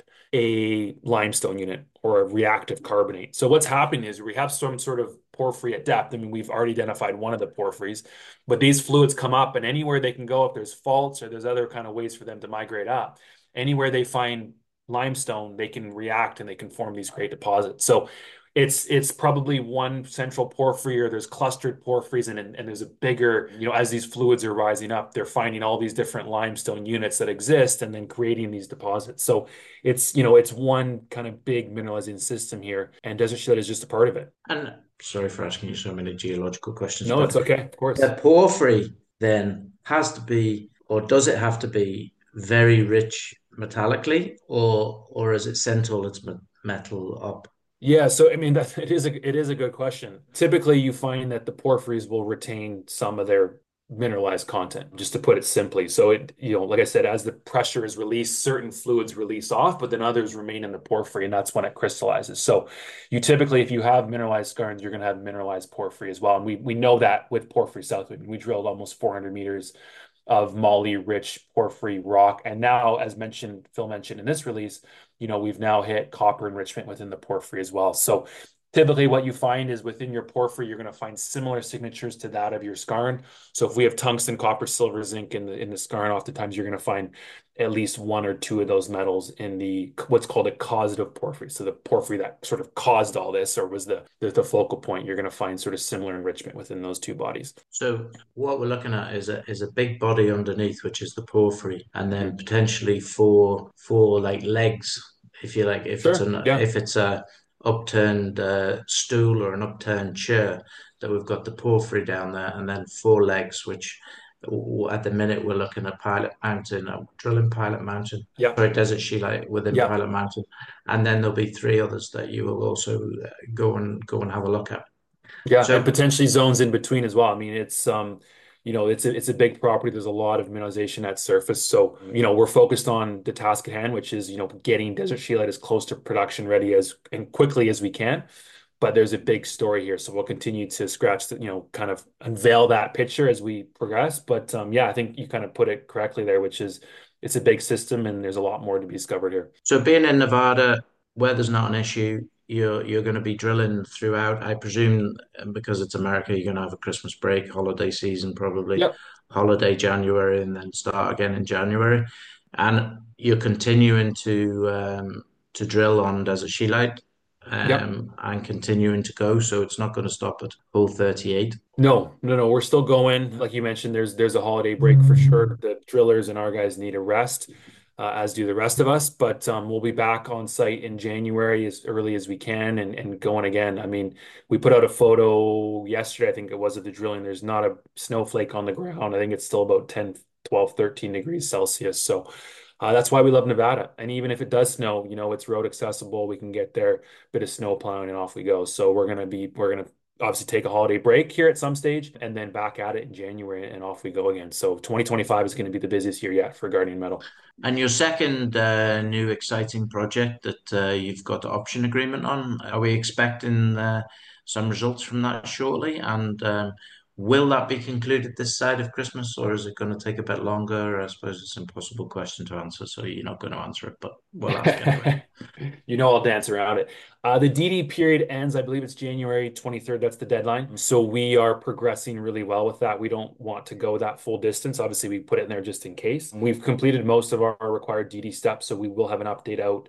Speaker 4: a limestone unit or a reactive carbonate. So what's happening is we have some sort of porphyry at depth. I mean, we've already identified one of the porphyries, but these fluids come up, and anywhere they can go, if there's faults or there's other kind of ways for them to migrate up, anywhere they find limestone, they can react and they can form these great deposits. So it's it's probably one central porphyry, or there's clustered porphyries, and, and there's a bigger, you know, as these fluids are rising up, they're finding all these different limestone units that exist and then creating these deposits. So it's, you know, it's one kind of big mineralizing system here, and Desert Shield is just a part of it.
Speaker 3: And sorry for asking you so many geological questions,
Speaker 4: No,
Speaker 3: but
Speaker 4: it's okay, of course.
Speaker 3: the porphyry then has to be, or does it have to be very rich metallically, or or is it sent all its metal up?
Speaker 4: Yeah, so I mean that it is a it is a good question. Typically, you find that the porphyries will retain some of their mineralized content, just to put it simply. So it, you know, like I said, as the pressure is released, certain fluids release off, but then others remain in the porphyry, and that's when it crystallizes. So you typically, if you have mineralized skarns, you're going to have mineralized porphyry as well. And we we know that with Porphyry South. I mean, we drilled almost four hundred meters of moly-rich porphyry rock. And now, as mentioned, Phil mentioned in this release, you know, we've now hit copper enrichment within the porphyry as well. So typically what you find is within your porphyry, you're going to find similar signatures to that of your skarn. So if we have tungsten, copper, silver, zinc in the in the skarn, oftentimes you're going to find at least one or two of those metals in the what's called a causative porphyry. So the porphyry that sort of caused all this, or was the the, the focal point, you're going to find sort of similar enrichment within those two bodies.
Speaker 3: So what we're looking at is a is a big body underneath, which is the porphyry, and then
Speaker 4: Mhm.
Speaker 3: potentially four four like legs, if you like, if it's
Speaker 4: Sure.
Speaker 3: an
Speaker 4: Yeah.
Speaker 3: if it's a upturned uh, stool or an upturned chair, that we've got the porphyry down there, and then four legs, which w- at the minute we're looking at Pilot Mountain, uh, drilling Pilot Mountain,
Speaker 4: Yeah.
Speaker 3: sorry, Desert Shield within
Speaker 4: Yeah.
Speaker 3: Pilot Mountain, and then there'll be three others that you will also uh, go and go and have a look at.
Speaker 4: Yeah, and
Speaker 3: So
Speaker 4: potentially zones in between as well. I mean, it's um, you know, it's a it's a big property. There's a lot of mineralization at surface. So, you know, we're focused on the task at hand, which is, you know, getting Desert Shield as close to production ready as and quickly as we can. But there's a big story here, so we'll continue to scratch the, you know, kind of unveil that picture as we progress. But um, yeah, I think you kind of put it correctly there, which is it's a big system and there's a lot more to be discovered here.
Speaker 3: So being in Nevada, weather's not an issue. You're you're going to be drilling throughout. I presume um, because it's America, you're going to have a Christmas break, holiday season probably,
Speaker 4: Yep.
Speaker 3: holiday January, and then start again in January. And you're continuing to um, to drill on Desert Shielite
Speaker 4: Yep.
Speaker 3: um, and continuing to go. So it's not going to stop at hole thirty-eight.
Speaker 4: No, no, no. We're still going. Like you mentioned, there's there's a holiday break for sure. The drillers and our guys need a rest, uh, as do the rest of us. But um, we'll be back on site in January as early as we can and, and going again. I mean, we put out a photo yesterday, I think it was, of the drilling. There's not a snowflake on the ground. I think it's still about ten, twelve, thirteen degrees Celsius. So uh, that's why we love Nevada. And even if it does snow, you know, it's road accessible. We can get there, bit of snow plowing, and off we go. So we're gonna be we're gonna obviously take a holiday break here at some stage and then back at it in January and off we go again. So twenty twenty-five is going to be the busiest year yet for Guardian Metal.
Speaker 3: And your second uh, new exciting project that uh, you've got the option agreement on, are we expecting uh, some results from that shortly? And um, will that be concluded this side of Christmas, or is it going to take a bit longer? I suppose it's an impossible question to answer, so you're not going to answer it, but we'll ask anyway.
Speaker 4: You know, I'll dance around it. Uh, the D D period ends, I believe it's January twenty-third. That's the deadline. So we are progressing really well with that. We don't want to go that full distance. Obviously, we put it in there just in case. We've completed most of our required D D steps, so we will have an update out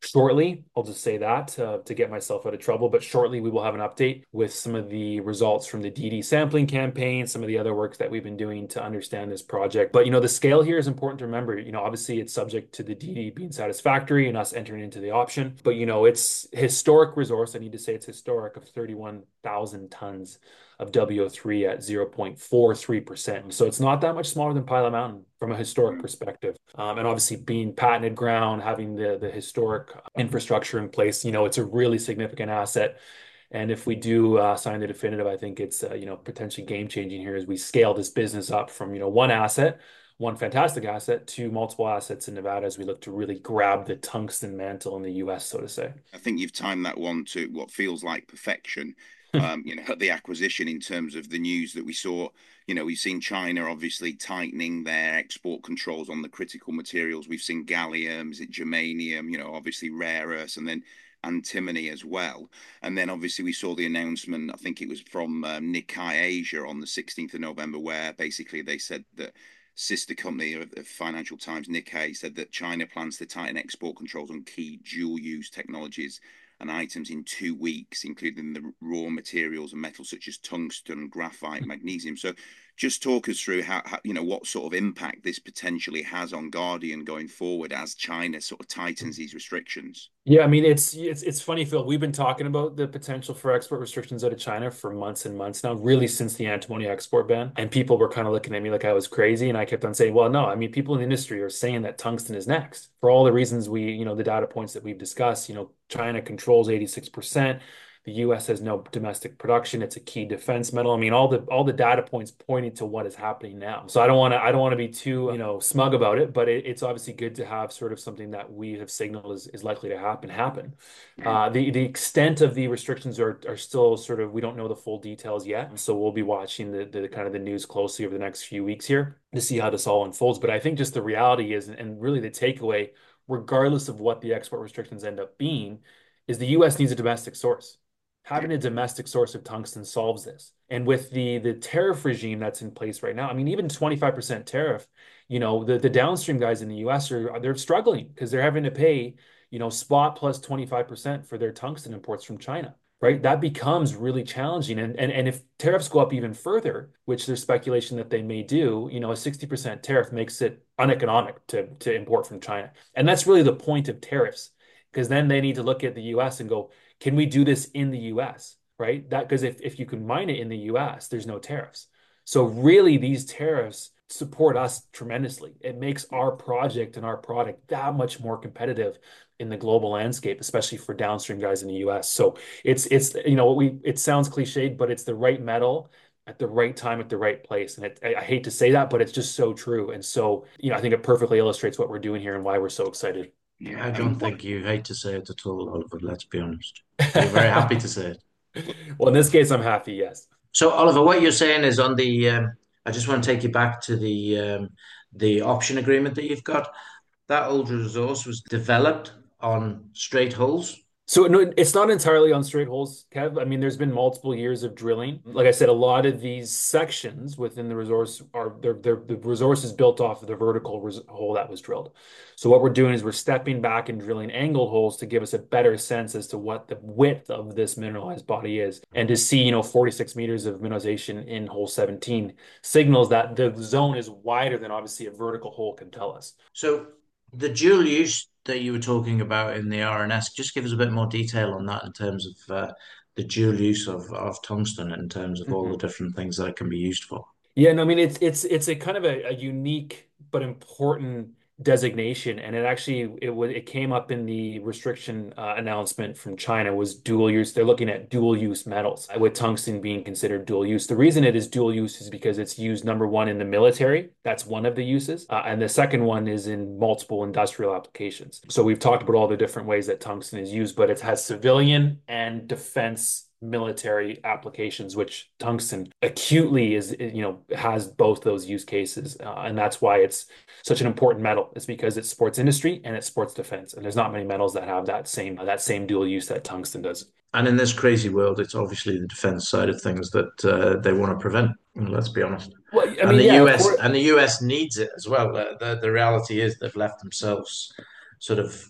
Speaker 4: shortly. I'll just say that uh, to get myself out of trouble. But shortly, we will have an update with some of the results from the D D sampling campaign, some of the other work that we've been doing to understand this project. But, you know, the scale here is important to remember. You know, obviously, it's subject to the D D being satisfactory and us entering into the option. But, you know, it's historic resource. I need to say it's historic of thirty-one thousand tons of W O three at zero point four three percent. So it's not that much smaller than Pilot Mountain from a historic perspective. Um, and obviously being patented ground, having the, the historic infrastructure in place, you know, it's a really significant asset. And if we do uh, sign the definitive, I think it's, uh, you know, potentially game changing here as we scale this business up from, you know, one asset, one fantastic asset to multiple assets in Nevada as we look to really grab the tungsten mantle in the U S, so to say.
Speaker 2: I think you've timed that one to what feels like perfection. Um, you know, the acquisition in terms of the news that we saw. You know, we've seen China obviously tightening their export controls on the critical materials. We've seen gallium, is it germanium, you know, obviously rare earths, and then antimony as well. And then obviously we saw the announcement, I think it was from um, Nikkei Asia on the sixteenth of November, where basically they said that sister company of the Financial Times, Nikkei, said that China plans to tighten export controls on key dual-use technologies and items in two weeks, including the raw materials and metals such as tungsten, graphite, magnesium. So just talk us through how, how, you know, what sort of impact this potentially has on Guardian going forward as China sort of tightens these restrictions.
Speaker 4: Yeah, I mean, it's it's it's funny, Phil. We've been talking about the potential for export restrictions out of China for months and months now, really since the antimony export ban. And people were kind of looking at me like I was crazy. And I kept on saying, well, no, I mean, people in the industry are saying that tungsten is next for all the reasons we, you know, the data points that we've discussed. You know, China controls eighty-six percent. The U S has no domestic production. It's a key defense metal. I mean, all the all the data points pointing to what is happening now. So I don't want to I don't want to be too, you know, smug about it, but it, it's obviously good to have sort of something that we have signaled is, is likely to happen happen. Uh, the the extent of the restrictions are are still sort of, we don't know the full details yet. So we'll be watching the the kind of the news closely over the next few weeks here to see how this all unfolds. But I think just the reality is, and really the takeaway, regardless of what the export restrictions end up being, is the U S needs a domestic source. Having a domestic source of tungsten solves this. And with the the tariff regime that's in place right now, I mean, even twenty-five percent tariff, you know, the, the downstream guys in the U S are, they're struggling because they're having to pay, you know, spot plus twenty-five percent for their tungsten imports from China, right? That becomes really challenging. And, and, and if tariffs go up even further, which there's speculation that they may do, you know, a sixty percent tariff makes it uneconomic to, to import from China. And that's really the point of tariffs, because then they need to look at the U S and go, can we do this in the U S, right? That because if, if you can mine it in the U S, there's no tariffs. So really, these tariffs support us tremendously. It makes our project and our product that much more competitive in the global landscape, especially for downstream guys in the U S. So it's it's you know we it sounds cliched, but it's the right metal at the right time at the right place. And it, I, I hate to say that, but it's just so true. And so, you know, I think it perfectly illustrates what we're doing here and why we're so excited.
Speaker 3: Yeah, I don't think you hate to say it at all, Oliver, let's be honest. You're very happy to say it.
Speaker 4: Well, in this case, I'm happy, yes.
Speaker 3: So, Oliver, what you're saying is on the, um, I just want to take you back to the um, the option agreement that you've got. That old resource was developed on straight holes.
Speaker 4: So no, it's not entirely on straight holes, Kev. I mean, there's been multiple years of drilling. Like I said, a lot of these sections within the resource are they're, they're, the resource is built off of the vertical res hole that was drilled. So what we're doing is we're stepping back and drilling angled holes to give us a better sense as to what the width of this mineralized body is, and to see, you know, forty-six meters of mineralization in hole seventeen signals that the zone is wider than obviously a vertical hole can tell us.
Speaker 3: So the dual use that you were talking about in the R N S, just give us a bit more detail on that in terms of uh, the dual use of, of tungsten in terms of all
Speaker 4: Mm-hmm.
Speaker 3: the different things that it can be used for.
Speaker 4: Yeah, no, I mean it's it's it's a kind of a, a unique but important designation, and it actually it was it came up in the restriction uh, announcement from China was dual use. They're looking at dual use metals, uh, with tungsten being considered dual use. The reason it is dual use is because it's used number one in the military. That's one of the uses, uh, and the second one is in multiple industrial applications. So we've talked about all the different ways that tungsten is used, but it has civilian and defense military applications, which tungsten acutely is, you know, has both those use cases. Uh, and that's why it's such an important metal. It's because it supports industry and it supports defense. And there's not many metals that have that same, uh, that same dual use that tungsten does.
Speaker 3: And in this crazy world, it's obviously the defense side of things that uh, they want to prevent. Let's be honest.
Speaker 4: Well, I
Speaker 3: And
Speaker 4: mean,
Speaker 3: the
Speaker 4: yeah, of
Speaker 3: U S
Speaker 4: course.
Speaker 3: and the U S needs it as well. The, the, the reality is they've left themselves sort of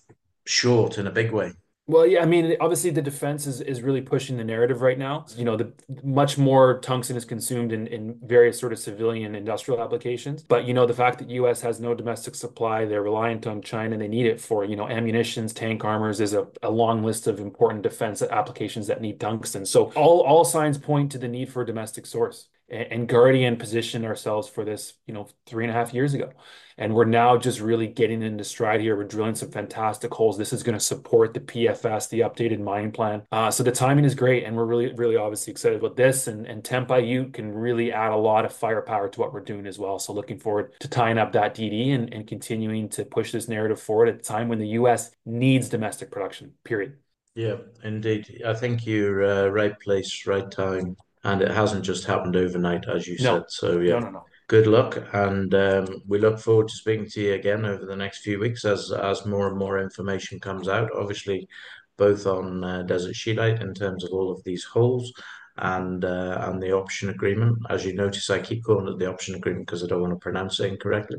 Speaker 3: short in a big way.
Speaker 4: Well, yeah, I mean, obviously the defense is, is really pushing the narrative right now. You know, the much more tungsten is consumed in, in various sort of civilian industrial applications. But, you know, the fact that U S has no domestic supply, they're reliant on China, they need it for, you know, ammunitions, tank armors, is a, a long list of important defense applications that need tungsten. So all, all signs point to the need for a domestic source. And Guardian positioned ourselves for this, you know, three and a half years ago. And we're now just really getting into stride here. We're drilling some fantastic holes. This is going to support the P F S, the updated mine plan. Uh, so the timing is great. And we're really, really obviously excited about this. And, and Tempai Ute can really add a lot of firepower to what we're doing as well. So looking forward to tying up that D D and, and continuing to push this narrative forward at a time when the U S needs domestic production, period.
Speaker 3: Yeah, indeed. I think you're uh, right place, right time. And it hasn't just happened overnight, as you said.
Speaker 4: No,
Speaker 3: So,
Speaker 4: no,
Speaker 3: yeah,
Speaker 4: no, no.
Speaker 3: good luck. And um, we look forward to speaking to you again over the next few weeks as, as more and more information comes out. Obviously, both on uh, Desert Shielite in terms of all of these holes and uh, and the option agreement. As you notice, I keep calling it the option agreement because I don't want to pronounce it incorrectly.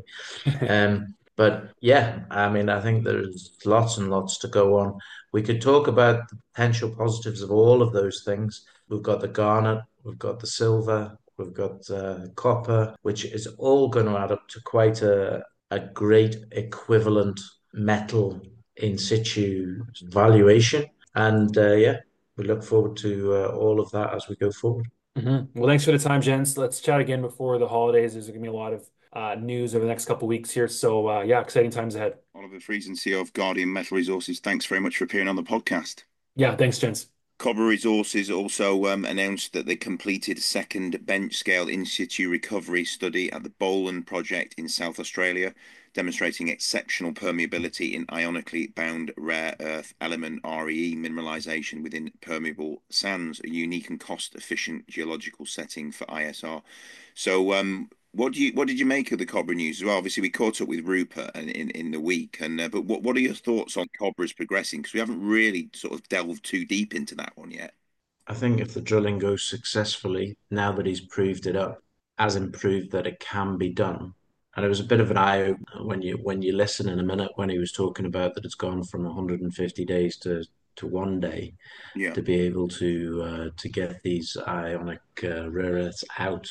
Speaker 3: Um, but yeah, I mean, I think there's lots and lots to go on. We could talk about the potential positives of all of those things. We've got the garnet, we've got the silver, we've got uh, copper, which is all going to add up to quite a, a great equivalent metal in situ valuation. And uh, yeah, we look forward to uh, all of that as we go forward.
Speaker 4: Mm-hmm. Well, thanks for the time, gents. Let's chat again before the holidays. There's going to be a lot of uh, news over the next couple of weeks here. So, uh, yeah, exciting times ahead.
Speaker 2: Oliver Friesen, C E O of Guardian Metal Resources, thanks very much for appearing on the podcast.
Speaker 4: Yeah, thanks, gents.
Speaker 2: Cobra Resources also um, announced that they completed a second bench scale in situ recovery study at the Boland project in South Australia, demonstrating exceptional permeability in ionically bound rare earth element R E E mineralization within permeable sands, a unique and cost-efficient geological setting for I S R. So, um, what do you what did you make of the Cobra news as well? Obviously, we caught up with Rupert in in, in the week, and uh, but what what are your thoughts on Cobra's progressing? Because we haven't really sort of delved too deep into that one yet.
Speaker 3: I think if the drilling goes successfully, now that he's proved it up, has improved that it can be done. And it was a bit of an eye opener when you when you listen in a minute when he was talking about that it's gone from one hundred fifty days to to one day
Speaker 2: Yeah.
Speaker 3: to be able to uh, to get these ionic uh, rare earths out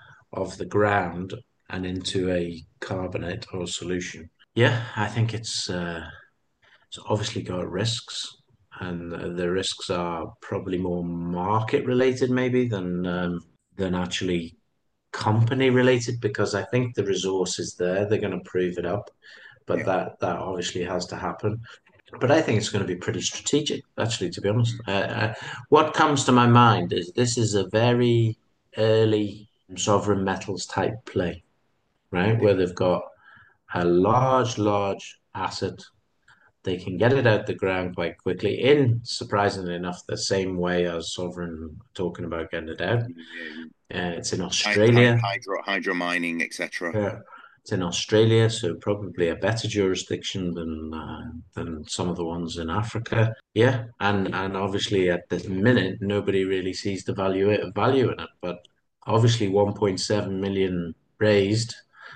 Speaker 3: of the ground and into a carbonate or solution. Yeah, I think it's uh, it's obviously got risks, and uh, the risks are probably more market related maybe than um, than actually company related because I think the resource is there. They're going to prove it up, but
Speaker 2: Yeah.
Speaker 3: that that obviously has to happen. But I think it's going to be pretty strategic, actually, to be honest. Uh, uh, what comes to my mind is this is a very early sovereign metals type play, right?
Speaker 2: Yeah.
Speaker 3: Where they've got a large, large asset. They can get it out the ground quite quickly in, surprisingly enough, the same way as Sovereign talking about getting it out.
Speaker 2: Yeah.
Speaker 3: Uh, it's in
Speaker 2: Hy- hy-
Speaker 3: Australia.
Speaker 2: Hydro hydro mining, et cetera.
Speaker 3: Yeah. It's in Australia, so probably a better jurisdiction than uh, than some of the ones in Africa. Yeah, and and obviously at this minute nobody really sees the value value in it, but obviously one point seven million raised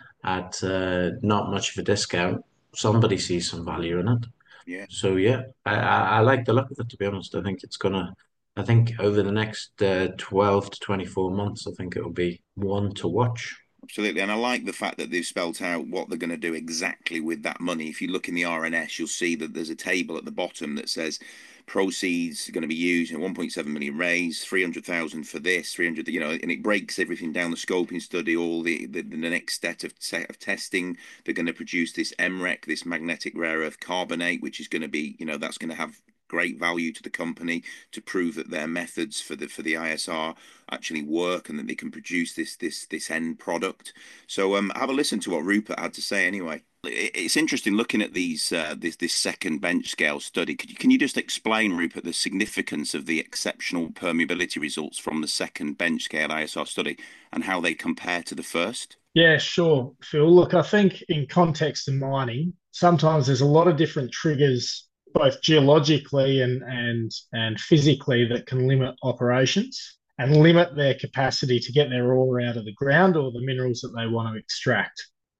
Speaker 3: at uh, not much of a discount. Somebody sees some value in it.
Speaker 2: Yeah.
Speaker 3: So yeah, I, I, I like the look of it, to be honest. I think it's gonna. I think over the next uh, twelve to twenty-four months, I think it will be one to watch.
Speaker 2: Absolutely. And I like the fact that they've spelt out what they're going to do exactly with that money. If you look in the R N S, you'll see that there's a table at the bottom that says proceeds are going to be used in one point seven million raised, three hundred thousand for this, three hundred, you know, and it breaks everything down, the scoping study, all the, the, the next step of, set of testing. They're going to produce this M R E C, this magnetic rare earth carbonate, which is going to be, you know, that's going to have great value to the company to prove that their methods for the for the I S R actually work and that they can produce this this this end product. So um, have a listen to what Rupert had to say anyway. It's interesting looking at these uh, this this second bench scale study. Could you, can you just explain, Rupert, the significance of the exceptional permeability results from the second bench scale I S R study and how they compare to the first?
Speaker 5: Yeah, sure, Phil. Look, I think in context of mining, sometimes there's a lot of different triggers both geologically and and and physically that can limit operations and limit their capacity to get their ore out of the ground or the minerals that they want to extract.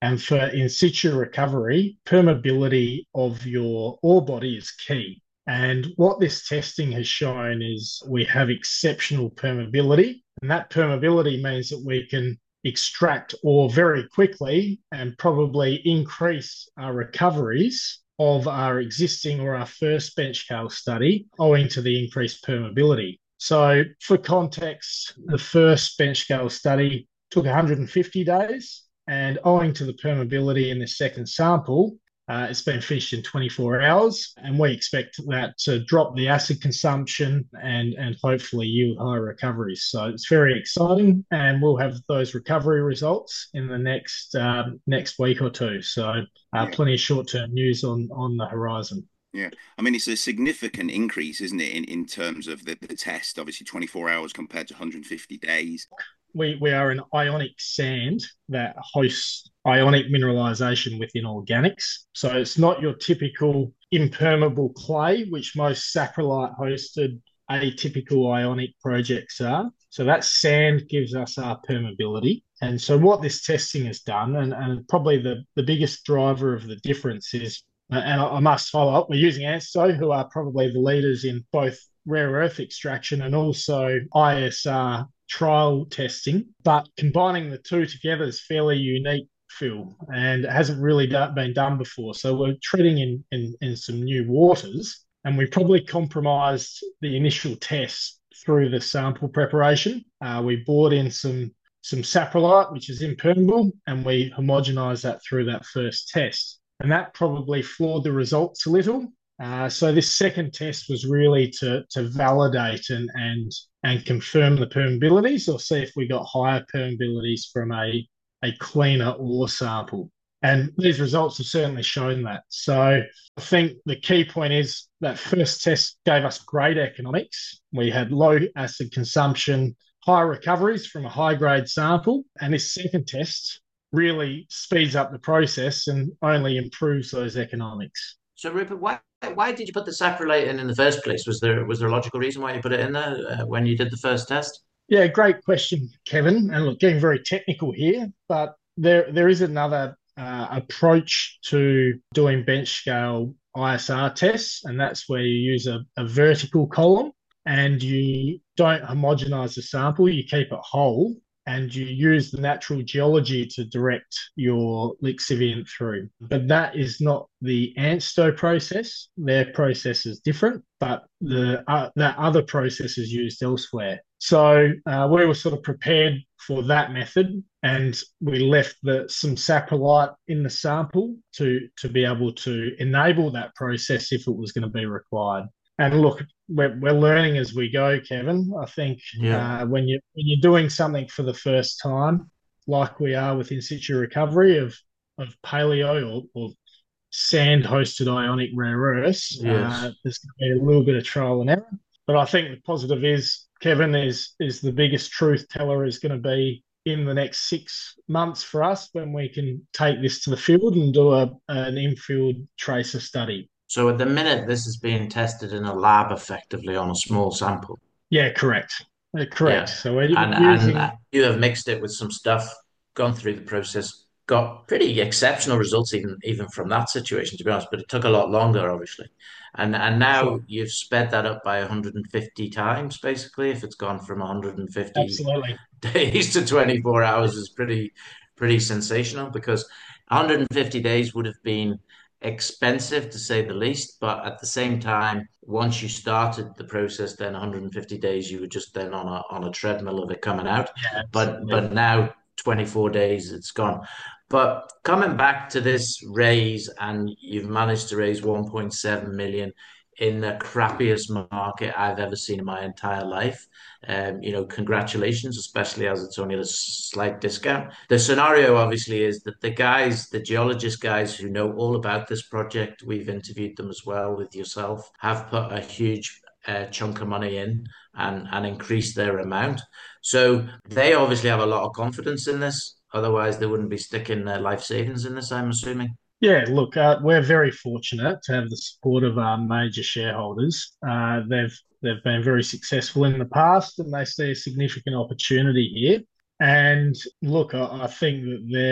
Speaker 5: And for in situ recovery, permeability of your ore body is key. And what this testing has shown is we have exceptional permeability. And that permeability means that we can extract ore very quickly and probably increase our recoveries of our existing or our first bench scale study owing to the increased permeability. So for context, the first bench scale study took one hundred fifty days, and owing to the permeability in the second sample, uh, it's been finished in twenty-four hours, and we expect that to drop the acid consumption and, and hopefully yield higher recoveries. So it's very exciting, and we'll have those recovery results in the next um, next week or two. So uh, yeah. Plenty of short-term news on, on the horizon.
Speaker 2: Yeah, I mean, it's a significant increase, isn't it, in, in terms of the, the test, obviously twenty-four hours compared to one hundred fifty days.
Speaker 5: We, we are an ionic sand that hosts ionic mineralization within organics. So it's not your typical impermeable clay, which most saprolite-hosted atypical ionic projects are. So that sand gives us our permeability. And so what this testing has done, and, and probably the, the biggest driver of the difference is, and I, I must follow up, we're using ANSTO, who are probably the leaders in both rare earth extraction and also I S R trial testing, but combining the two together is fairly unique, Phil, and it hasn't really done, been done before. So we're treading in, in, in some new waters, and we probably compromised the initial tests through the sample preparation. Uh, we brought in some, some saprolite, which is impermeable, and we homogenized that through that first test. And that probably flawed the results a little. Uh, so this second test was really to, to validate and, and and confirm the permeabilities, or see if we got higher permeabilities from a, a cleaner ore sample. And these results have certainly shown that. So I think the key point is that first test gave us great economics. We had low acid consumption, high recoveries from a high-grade sample. And this second test really speeds up the process and only improves those economics.
Speaker 3: So, Rupert, why why did you put the saprolite in in the first place? Was there was there a logical reason why you put it in there uh, when you did the first test?
Speaker 5: Yeah, great question, Kevin. And look, getting very technical here, but there there is another uh, approach to doing bench scale I S R tests, and that's where you use a, a vertical column and you don't homogenize the sample, you keep it whole, and you use the natural geology to direct your lixiviant through. But that is not the ANSTO process. Their process is different, but the uh, that other process is used elsewhere. So uh, we were sort of prepared for that method, and we left the, some saprolite in the sample to, to be able to enable that process if it was going to be required. And look, we're, we're learning as we go, Kevin. I think yeah. uh, when, you, when you're doing something for the first time, like we are with in situ recovery of, of paleo or, or sand-hosted ionic rare earths, yes. uh, there's going to be a little bit of trial and error. But I think the positive is, Kevin, is, is the biggest truth teller is going to be in the next six months for us when we can take this to the field and do a, an in-field tracer study.
Speaker 3: So at the minute, this is being tested in a lab effectively on a small sample.
Speaker 5: Yeah, correct. Uh, correct.
Speaker 3: Yeah.
Speaker 5: So we're
Speaker 3: and,
Speaker 5: using...
Speaker 3: and you have mixed it with some stuff, gone through the process, got pretty exceptional results even even from that situation, to be honest. But it took a lot longer, obviously. And and now sure. you've sped that up by one hundred fifty times, basically. If it's gone from one hundred fifty
Speaker 5: Absolutely.
Speaker 3: days to twenty-four hours is pretty pretty sensational, because one hundred fifty days would have been expensive to say the least, but at the same time, once you started the process, then one hundred fifty days you were just then on a on a treadmill of it coming out.
Speaker 5: Yeah,
Speaker 3: but but now twenty-four days it's gone. But coming back to this raise, and you've managed to raise one point seven million in the crappiest market I've ever seen in my entire life. Um, you know, congratulations, especially as it's only a slight discount. The scenario obviously is that the guys, the geologist guys who know all about this project, we've interviewed them as well with yourself, have put a huge uh, chunk of money in and, and increased their amount. So they obviously have a lot of confidence in this. Otherwise, they wouldn't be sticking their life savings in this, I'm assuming.
Speaker 5: Yeah, look, uh, we're very fortunate to have the support of our major shareholders. Uh, they've they've been very successful in the past, and they see a significant opportunity here. And look, I, I think that they're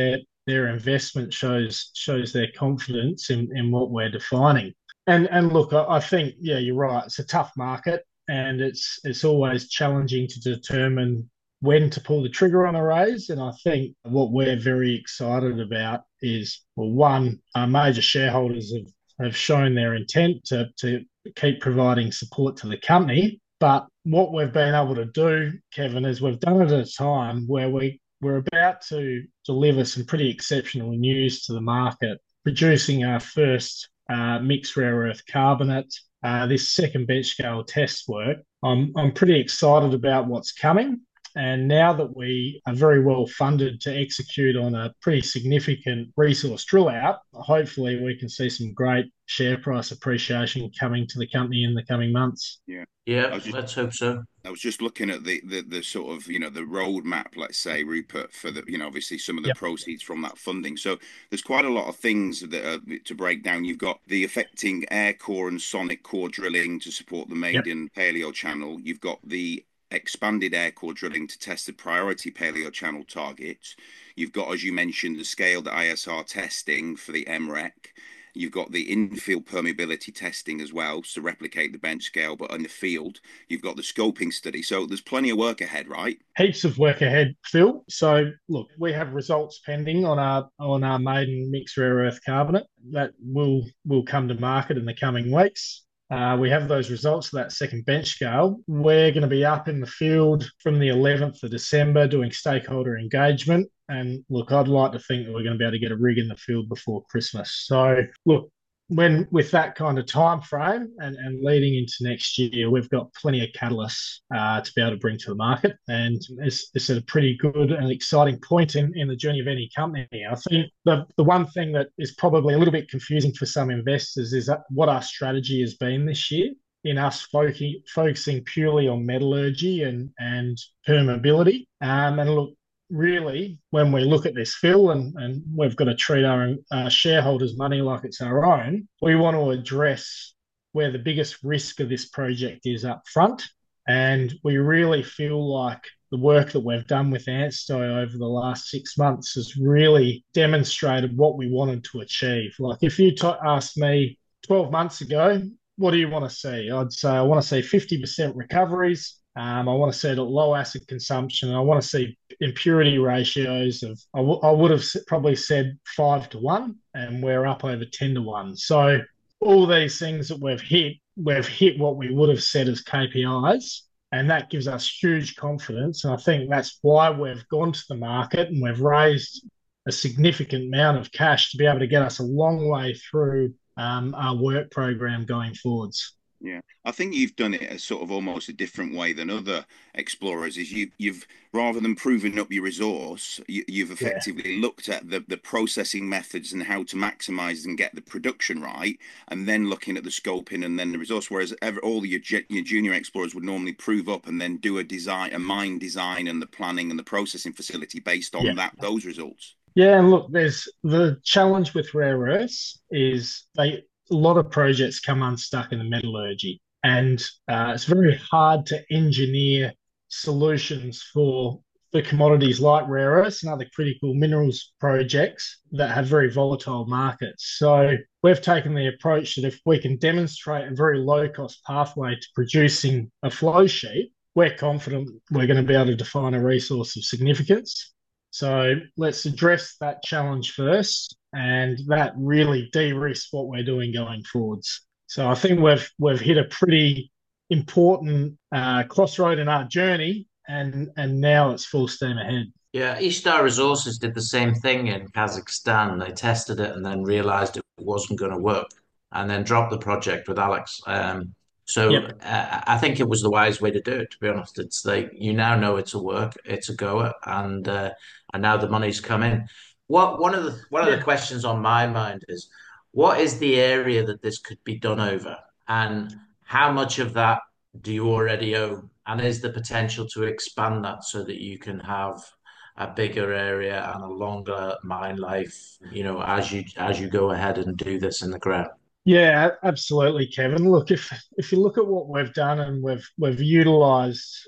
Speaker 5: their investment shows shows their confidence in, in what we're defining. And and look, I, I think, yeah, you're right. It's a tough market, and it's it's always challenging to determine when to pull the trigger on a raise. And I think what we're very excited about is, well, one, our major shareholders have, have shown their intent to, to keep providing support to the company. But what we've been able to do, Kevin, is we've done it at a time where we, we're about to deliver some pretty exceptional news to the market, producing our first uh, mixed rare earth carbonate, uh, this second bench scale test work. I'm, I'm pretty excited about what's coming. And now that we are very well funded to execute on a pretty significant resource drill out, hopefully we can see some great share price appreciation coming to the company in the coming months.
Speaker 2: Yeah,
Speaker 3: yeah,
Speaker 2: just,
Speaker 3: let's hope so.
Speaker 2: I was just looking at the, the the sort of, you know, the roadmap, let's say, Rupert, for the, you know, obviously some of the yep. proceeds from that funding. So there's quite a lot of things that are to break down. You've got the affecting air core and sonic core drilling to support the maiden yep. paleo channel. You've got the expanded air core drilling to test the priority paleo channel targets. You've got, as you mentioned, the scaled I S R testing for the M REC. You've got the in-field permeability testing as well to replicate the bench scale, but in the field. You've got the scoping study. So there's plenty of work ahead, right?
Speaker 5: Heaps of work ahead, Phil. So look, we have results pending on our on our maiden mixed rare earth carbonate that will will come to market in the coming weeks. Uh, we have those results for that second bench scale. We're going to be up in the field from the eleventh of December doing stakeholder engagement. And look, I'd like to think that we're going to be able to get a rig in the field before Christmas. So look, when with that kind of time frame and, and leading into next year, we've got plenty of catalysts uh, to be able to bring to the market. And it's, it's at a pretty good and exciting point in, in the journey of any company. I think the, the one thing that is probably a little bit confusing for some investors is that what our strategy has been this year in us focusing, focusing purely on metallurgy and, and permeability. Um, and look, really, when we look at this, Phil, and, and we've got to treat our uh, shareholders' money like it's our own, we want to address where the biggest risk of this project is up front. And we really feel like the work that we've done with ANSTO over the last six months has really demonstrated what we wanted to achieve. Like if you t- asked me twelve months ago, what do you want to see? I'd say I want to see fifty percent recoveries. Um, I want to see it at low acid consumption. I want to see impurity ratios of, I, w- I would have probably said five to one, and we're up over ten to one. So all these things that we've hit, we've hit what we would have said as K P Is, and that gives us huge confidence. And I think that's why we've gone to the market and we've raised a significant amount of cash to be able to get us a long way through um, our work program going forwards.
Speaker 2: Yeah, I think you've done it as sort of almost a different way than other explorers. Is you you've rather than proving up your resource, you, you've effectively yeah. looked at the the processing methods and how to maximize and get the production right, and then looking at the scoping and then the resource. Whereas ever, all your your junior explorers would normally prove up and then do a design, a mine design, and the planning and the processing facility based on yeah. that those results.
Speaker 5: Yeah, and look, there's the challenge with rare earths is they. A lot of projects come unstuck in the metallurgy, and uh, it's very hard to engineer solutions for the commodities like rare earths and other critical minerals projects that have very volatile markets. So we've taken the approach that if we can demonstrate a very low-cost pathway to producing a flow sheet, we're confident we're going to be able to define a resource of significance. So let's address that challenge first, and that really de-risks what we're doing going forwards. So I think we've we've hit a pretty important uh, crossroad in our journey, and and now it's full steam ahead.
Speaker 3: Yeah, Ishtar Resources did the same thing in Kazakhstan. They tested it and then realized it wasn't going to work, and then dropped the project with Alex. Um, so yep. uh, I think it was the wise way to do it. To be honest, it's like you now know it's a work, it's a goer, and uh, and now the money's come in. What one of the one of yeah. the questions on my mind is, what is the area that this could be done over, and how much of that do you already own, and is the potential to expand that so that you can have a bigger area and a longer mine life, you know, as you as you go ahead and do this in the ground?
Speaker 5: Yeah, absolutely, Kevin. Look, if if you look at what we've done and we've we've utilised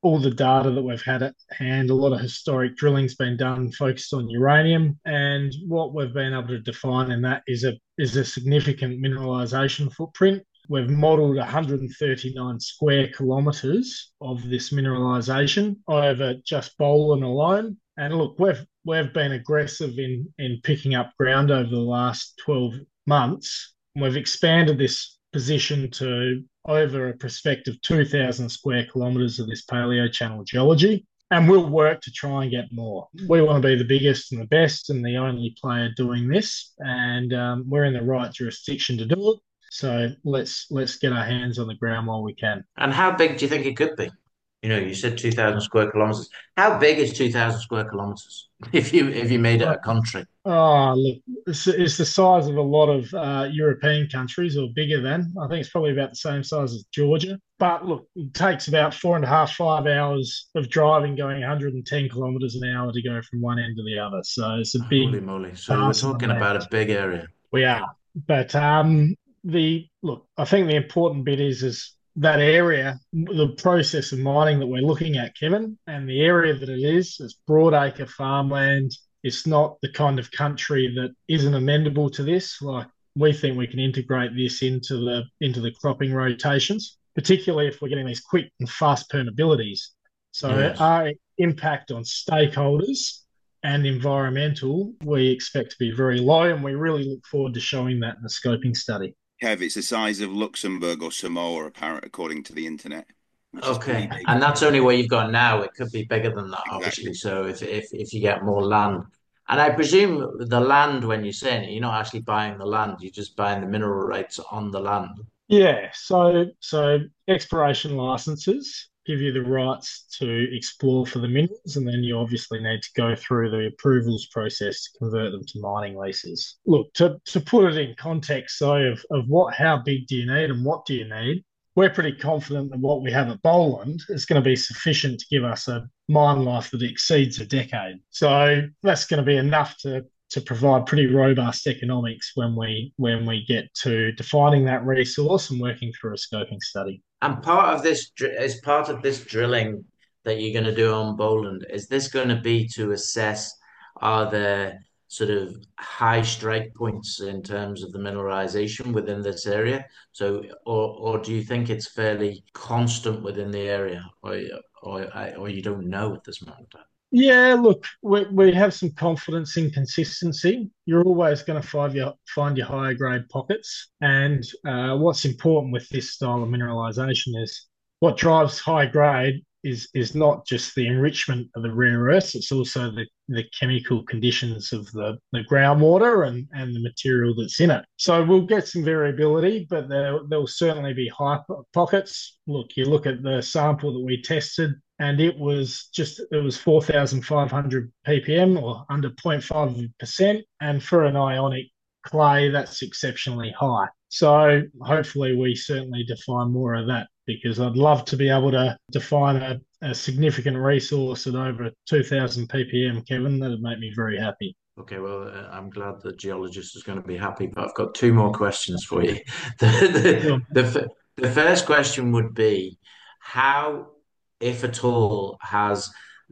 Speaker 5: all the data that we've had at hand, a lot of historic drilling's been done focused on uranium, and what we've been able to define in that is a is a significant mineralisation footprint. We've modelled one hundred thirty-nine square kilometres of this mineralisation over just Bolan alone. And look, we've we've been aggressive in in picking up ground over the last twelve months. We've expanded this position to over a prospective two thousand square kilometres of this paleochannel geology, and we'll work to try and get more. We want to be the biggest and the best and the only player doing this, and um, we're in the right jurisdiction to do it. So let's let's get our hands on the ground while we can.
Speaker 3: And how big do you think it could be? You know, you said two thousand square kilometers. How big is two thousand square kilometers if you if you made it a country?
Speaker 5: Oh, look, it's, it's the size of a lot of uh, European countries, or bigger than. I think it's probably about the same size as Georgia. But look, it takes about four and a half, five hours of driving going one hundred ten kilometres an hour to go from one end to the other. So it's a big.
Speaker 3: Holy moly. So we're talking about a big area.
Speaker 5: We are. But um, the look, I think the important bit is is that area, the process of mining that we're looking at, Kevin, and the area that it is, it's broadacre farmland. It's not the kind of country that isn't amenable to this. Like, we think we can integrate this into the into the cropping rotations, particularly if we're getting these quick and fast permeabilities. So yes. Our impact on stakeholders and environmental, we expect to be very low, and we really look forward to showing that in the scoping study.
Speaker 2: Kev, it's the size of Luxembourg or Samoa, apparently, according to the internet.
Speaker 3: Okay, and that's only where you've got now. It could be bigger than that, exactly. Obviously. So if, if if you get more land, and I presume the land, when you're saying it, you're not actually buying the land; you're just buying the mineral rights on the land.
Speaker 5: Yeah. So so exploration licenses give you the rights to explore for the minerals, and then you obviously need to go through the approvals process to convert them to mining leases. Look, to to put it in context, though, of of what how big do you need and what do you need? We're pretty confident that what we have at Boland is going to be sufficient to give us a mine life that exceeds a decade. So that's going to be enough to to provide pretty robust economics when we when we get to defining that resource and working through a scoping study.
Speaker 3: And part of this is part of this drilling that you're going to do on Boland. Is this going to be to assess, are there sort of high strike points in terms of the mineralization within this area? So, or or do you think it's fairly constant within the area, or or or you don't know at this moment?
Speaker 5: Yeah, look, we we have some confidence in consistency. You're always going to find your find your higher grade pockets, and uh, what's important with this style of mineralization is what drives high grade is is not just the enrichment of the rare earths, it's also the, the chemical conditions of the, the groundwater and, and the material that's in it. So we'll get some variability, but there there'll certainly be high pockets. Look, you look at the sample that we tested, and it was just it was four thousand five hundred ppm, or under zero point five percent, and for an ionic clay, that's exceptionally high. So hopefully we certainly define more of that, because I'd love to be able to define a, a significant resource at over two thousand ppm, Kevin. That'd make me very happy.
Speaker 3: Okay, well, uh, I'm glad the geologist is going to be happy, but I've got two more questions for you. the, the, the, the first question would be, how, if at all, has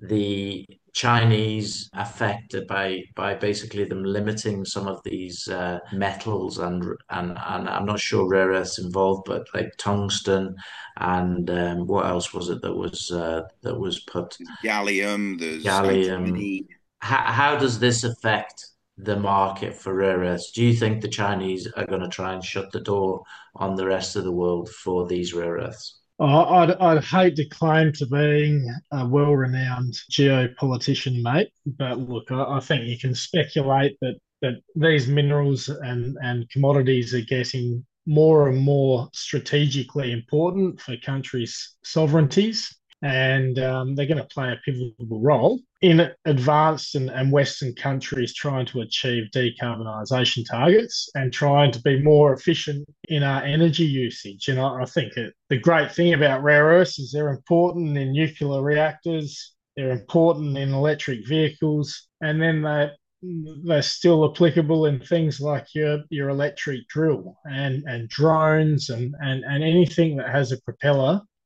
Speaker 3: the Chinese affected by by basically them limiting some of these uh, metals and and and I'm not sure rare earths involved, but like tungsten and um, what else was it that was uh, that was put?
Speaker 2: Gallium. There's
Speaker 3: gallium. How, how does this affect the market for rare earths? Do you think the Chinese are going to try and shut the door on the rest of the world for these rare earths?
Speaker 5: I'd, I'd hate to claim to being a well-renowned geopolitician, mate, but look, I, I think you can speculate that that these minerals and, and commodities are getting more and more strategically important for countries' sovereignties, and um, they're going to play a pivotal role in advanced and, and Western countries trying to achieve decarbonisation targets and trying to be more efficient in our energy usage. And I, I think it, the great thing about rare earths is they're important in nuclear reactors, they're important in electric vehicles, and then they they're still applicable in things like your your electric drill and and drones and and, and anything that has a propeller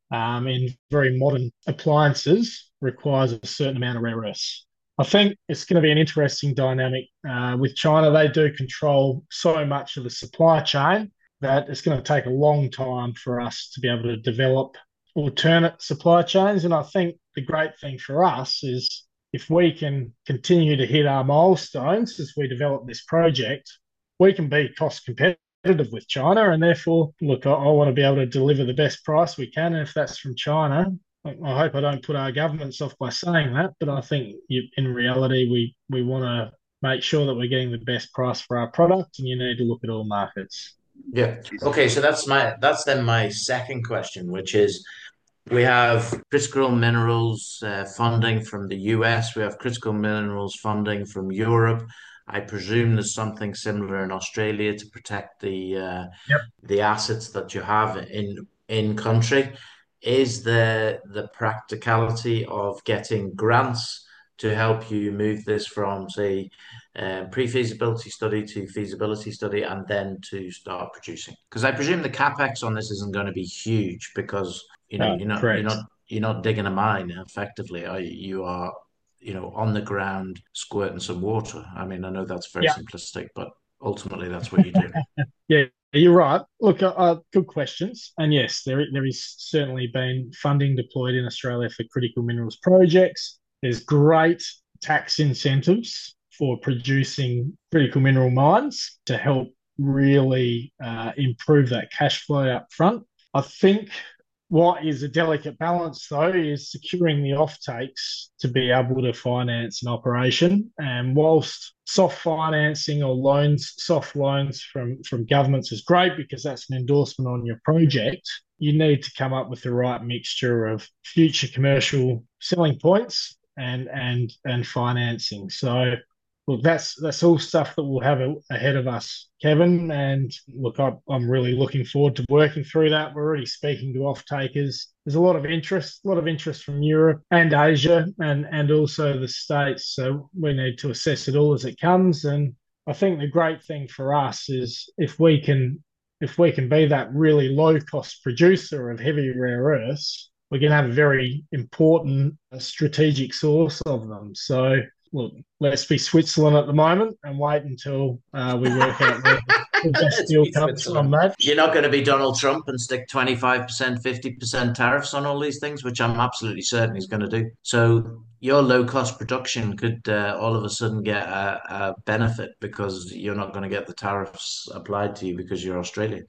Speaker 5: um, in very modern appliances requires a certain amount of rare earths. I think it's going to be an interesting dynamic uh, with China. They do control so much of the supply chain that it's going to take a long time for us to be able to develop alternate supply chains. And I think the great thing for us is if we can continue to hit our milestones as we develop this project, we can be cost competitive with China. And therefore, look, I, I want to be able to deliver the best price we can. And if that's from China, I hope I don't put our governments off by saying that, but I think you, in reality, we, we want to make sure that we're getting the best price for our product, and you need to look at all markets.
Speaker 3: Yeah. Okay. So that's my that's then my second question, which is we have critical minerals uh, funding from the U S. We have critical minerals funding from Europe. I presume there's something similar in Australia to protect the uh,
Speaker 5: Yep.
Speaker 3: the assets that you have in in country. Is there the practicality of getting grants to help you move this from, say, um, pre-feasibility study to feasibility study and then to start producing? Because I presume the capex on this isn't going to be huge because you know
Speaker 5: Uh,
Speaker 3: you're not you're
Speaker 5: correct.
Speaker 3: not you're not digging a mine effectively. Are you? You are you know on the ground squirting some water. I mean, I know that's very
Speaker 5: Yeah.
Speaker 3: simplistic, but ultimately that's what you do.
Speaker 5: Yeah, you're right. Look, uh, uh, good questions. And yes, there there is certainly been funding deployed in Australia for critical minerals projects. There's great tax incentives for producing critical mineral mines to help really uh, improve that cash flow up front. I think what is a delicate balance, though, is securing the offtakes to be able to finance an operation. And whilst soft financing or loans, soft loans from, from governments is great because that's an endorsement on your project, you need to come up with the right mixture of future commercial selling points and and and financing. So look, that's that's all stuff that we'll have a, ahead of us, Kevin. And look, I, I'm really looking forward to working through that. We're already speaking to off takers. There's a lot of interest, a lot of interest from Europe and Asia, and and also the States. So we need to assess it all as it comes. And I think the great thing for us is if we can if we can be that really low cost producer of heavy rare earths, we're going to have a very important uh, strategic source of them. So look, let's be Switzerland at the moment and wait until uh, we work out where the best deal comes from that.
Speaker 3: You're not going to be Donald Trump and stick twenty-five percent, fifty percent tariffs on all these things, which I'm absolutely certain he's going to do. So your low cost production could uh, all of a sudden get a, a benefit because you're not going to get the tariffs applied to you because you're Australian.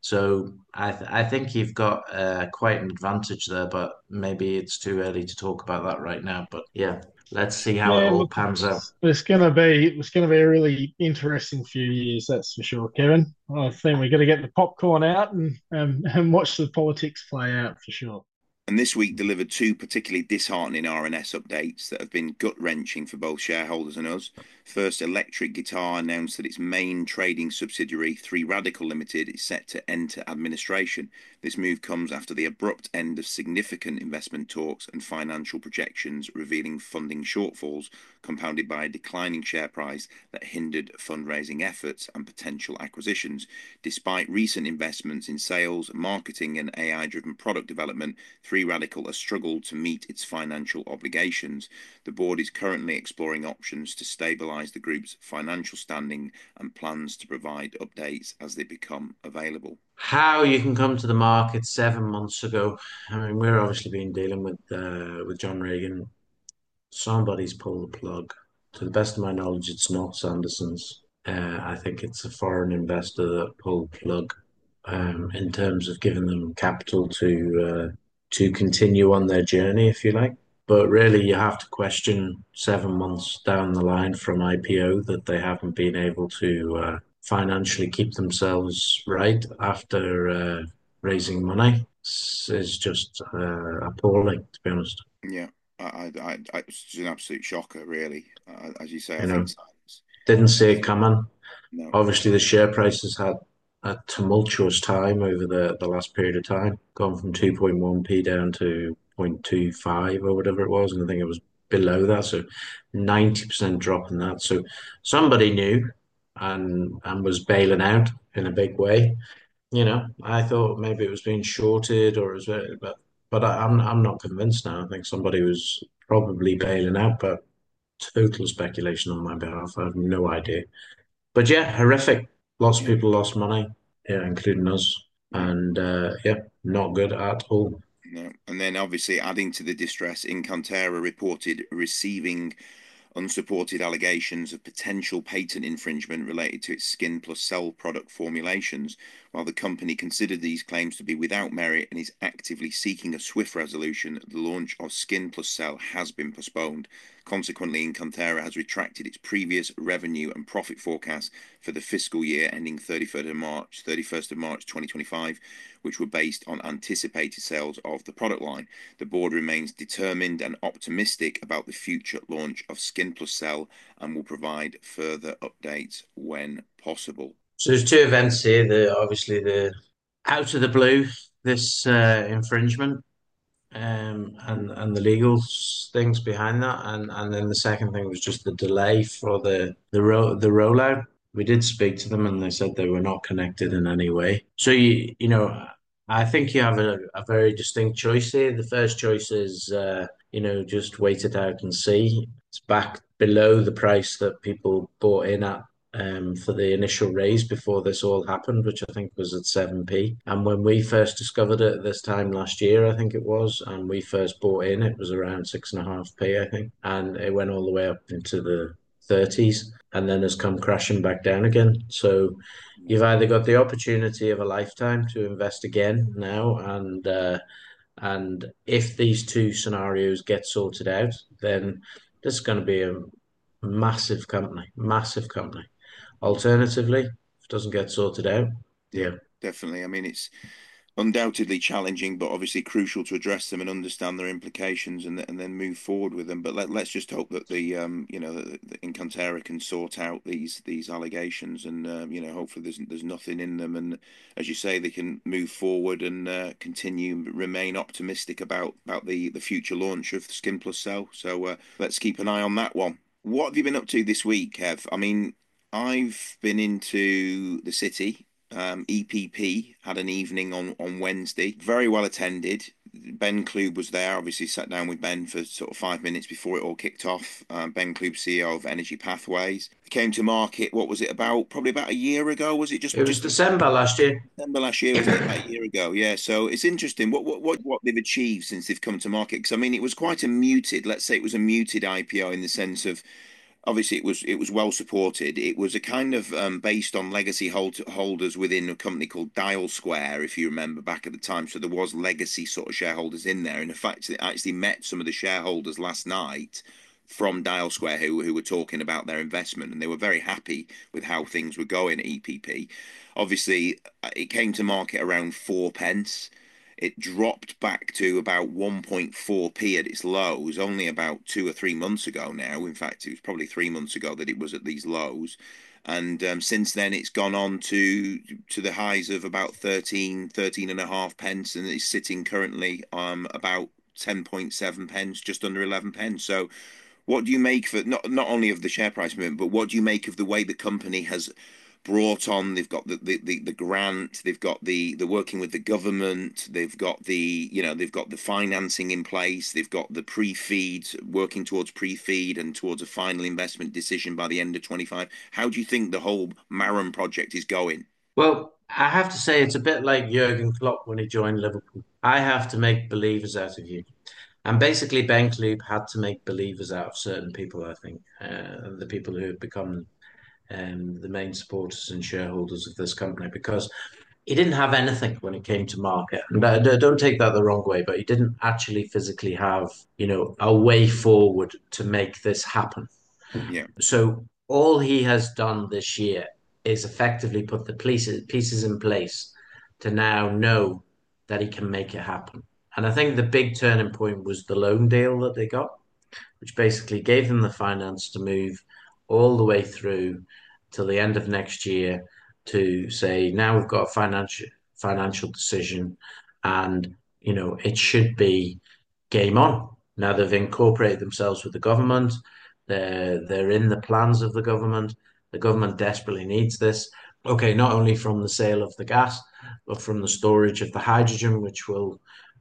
Speaker 3: So I th I think you've got uh, quite an advantage there, but maybe it's too early to talk about that right now. But yeah, let's see how it
Speaker 5: Yeah,
Speaker 3: all
Speaker 5: look,
Speaker 3: pans out.
Speaker 5: it's, it's going to be it's going to be a really interesting few years, that's for sure, Kevin. I think we're going to get the popcorn out and um, and watch the politics play out for sure.
Speaker 2: And this week delivered two particularly disheartening R N S updates that have been gut-wrenching for both shareholders and us. First, Electric Guitar announced that its main trading subsidiary, Three Radical Limited, is set to enter administration. This move comes after the abrupt end of significant investment talks and financial projections revealing funding shortfalls, compounded by a declining share price that hindered fundraising efforts and potential acquisitions. Despite recent investments in sales, marketing, and A I-driven product development, Three Radical has struggled to meet its financial obligations. The board is currently exploring options to stabilise the group's financial standing and plans to provide updates as they become available.
Speaker 3: How you can come to the market seven months ago. I mean, we're obviously been dealing with uh, with John Regan. Somebody's pulled the plug. To the best of my knowledge, it's not Sanderson's. Uh, I think it's a foreign investor that pulled the plug um, in terms of giving them capital to uh, to continue on their journey, if you like. But really, you have to question seven months down the line from I P O that they haven't been able to uh, financially keep themselves right after uh, raising money. It's just uh, appalling, to be honest.
Speaker 2: Yeah, I, I, I, it's an absolute shocker, really. Uh, as you say, I
Speaker 3: You know,
Speaker 2: think
Speaker 3: didn't see it coming.
Speaker 2: no.
Speaker 3: Obviously, the share price has had a tumultuous time over the, the last period of time, gone from two point one p down to zero point two five or whatever it was. And I think it was below that. So ninety percent drop in that. So somebody knew and and was bailing out in a big way. You know, I thought maybe it was being shorted or it was, but but I, I'm I'm not convinced now. I think somebody was probably bailing out, but total speculation on my behalf. I have no idea. But yeah, horrific. Lots of
Speaker 2: Yeah.
Speaker 3: people lost money, yeah, including us,
Speaker 2: Yeah.
Speaker 3: and uh, yeah, not good at all.
Speaker 2: No. And then obviously adding to the distress, Incontera reported receiving unsupported allegations of potential patent infringement related to its Skin Plus Cell product formulations. While the company considered these claims to be without merit and is actively seeking a swift resolution, the launch of Skin Plus Cell has been postponed. Consequently, Incontera has retracted its previous revenue and profit forecast for the fiscal year ending thirty-first of March, thirty-first of March twenty twenty-five, which were based on anticipated sales of the product line. The board remains determined and optimistic about the future launch of Skin Plus Cell and will provide further updates when possible.
Speaker 3: So there's two events here. The obviously the out of the blue this uh, infringement, um, and and the legal things behind that, and and then the second thing was just the delay for the the ro the rollout. We did speak to them, and they said they were not connected in any way. So you you know, I think you have a, a very distinct choice here. The first choice is uh, you know, just wait it out and see. It's back below the price that people bought in at, um, for the initial raise before this all happened, which I think was at seven p. And when we first discovered it this time last year, I think it was, and we first bought in, it was around six and a half p, I think. And it went all the way up into the thirties and then has come crashing back down again. So you've either got the opportunity of a lifetime to invest again now, and uh, and if these two scenarios get sorted out, then this is going to be a massive company, massive company. Alternatively, if it doesn't get sorted out,
Speaker 2: Yeah,
Speaker 3: yeah.
Speaker 2: definitely. I mean, it's undoubtedly challenging, but obviously crucial to address them and understand their implications, and and then move forward with them. But let, let's just hope that the um you know that, that Incontera can sort out these these allegations, and um, you know hopefully there's there's nothing in them, and as you say, they can move forward and uh, continue remain optimistic about about the the future launch of Skin Plus Cell. So uh, let's keep an eye on that one. What have you been up to this week, Kev? I mean, I've been into the city. Um, E P P had an evening on, on Wednesday, very well attended. Ben Klube was there. Obviously, sat down with Ben for sort of five minutes before it all kicked off. Um, Ben Klube, C E O of Energy Pathways, came to market. What was it about? Probably about a year ago. Was it just
Speaker 3: It was
Speaker 2: just
Speaker 3: December last year.
Speaker 2: December last year? Was it about a year ago? Yeah. So it's interesting what what what what they've achieved since they've come to market. Because I mean, it was quite a muted. Let's say it was a muted I P O in the sense of obviously it was it was well supported. It was a kind of um, based on legacy hold, holders within a company called Dial Square, if you remember back at the time. So there was legacy sort of shareholders in there. And in fact, I actually met some of the shareholders last night from Dial Square who who were talking about their investment, and they were very happy with how things were going at E P P. Obviously, it came to market around four pence. It dropped back to about one point four p at its lows only about two or three months ago now. In fact, it was probably three months ago that it was at these lows. And um, since then, it's gone on to to the highs of about thirteen, thirteen and a half pence, and it's sitting currently um about ten point seven pence, just under eleven pence. So what do you make for not not only of the share price movement, but what do you make of the way the company has brought on? They've got the, the, the, the grant, they've got the the working with the government, they've got the you know they've got the financing in place, they've got the pre-feed, working towards pre-feed and towards a final investment decision by the end of twenty-five. How do you think the whole Marron project is going?
Speaker 3: Well, I have to say it's a bit like Jurgen Klopp when he joined Liverpool. I have to make believers out of you. And basically, Ben Klube had to make believers out of certain people, I think, uh, the people who have become um, the main supporters and shareholders of this company, because he didn't have anything when it came to market. And uh, don't take that the wrong way, but he didn't actually physically have, you know, a way forward to make this happen.
Speaker 2: Yeah.
Speaker 3: So all he has done this year is effectively put the pieces pieces in place to now know that he can make it happen. And I think the big turning point was the loan deal that they got, which basically gave them the finance to move all the way through till the end of next year to say now we've got a financial financial decision, and you know it should be game on. Now they've incorporated themselves with the government. They're they're in the plans of the government. The government desperately needs this. Okay, not only from the sale of the gas, but from the storage of the hydrogen, which will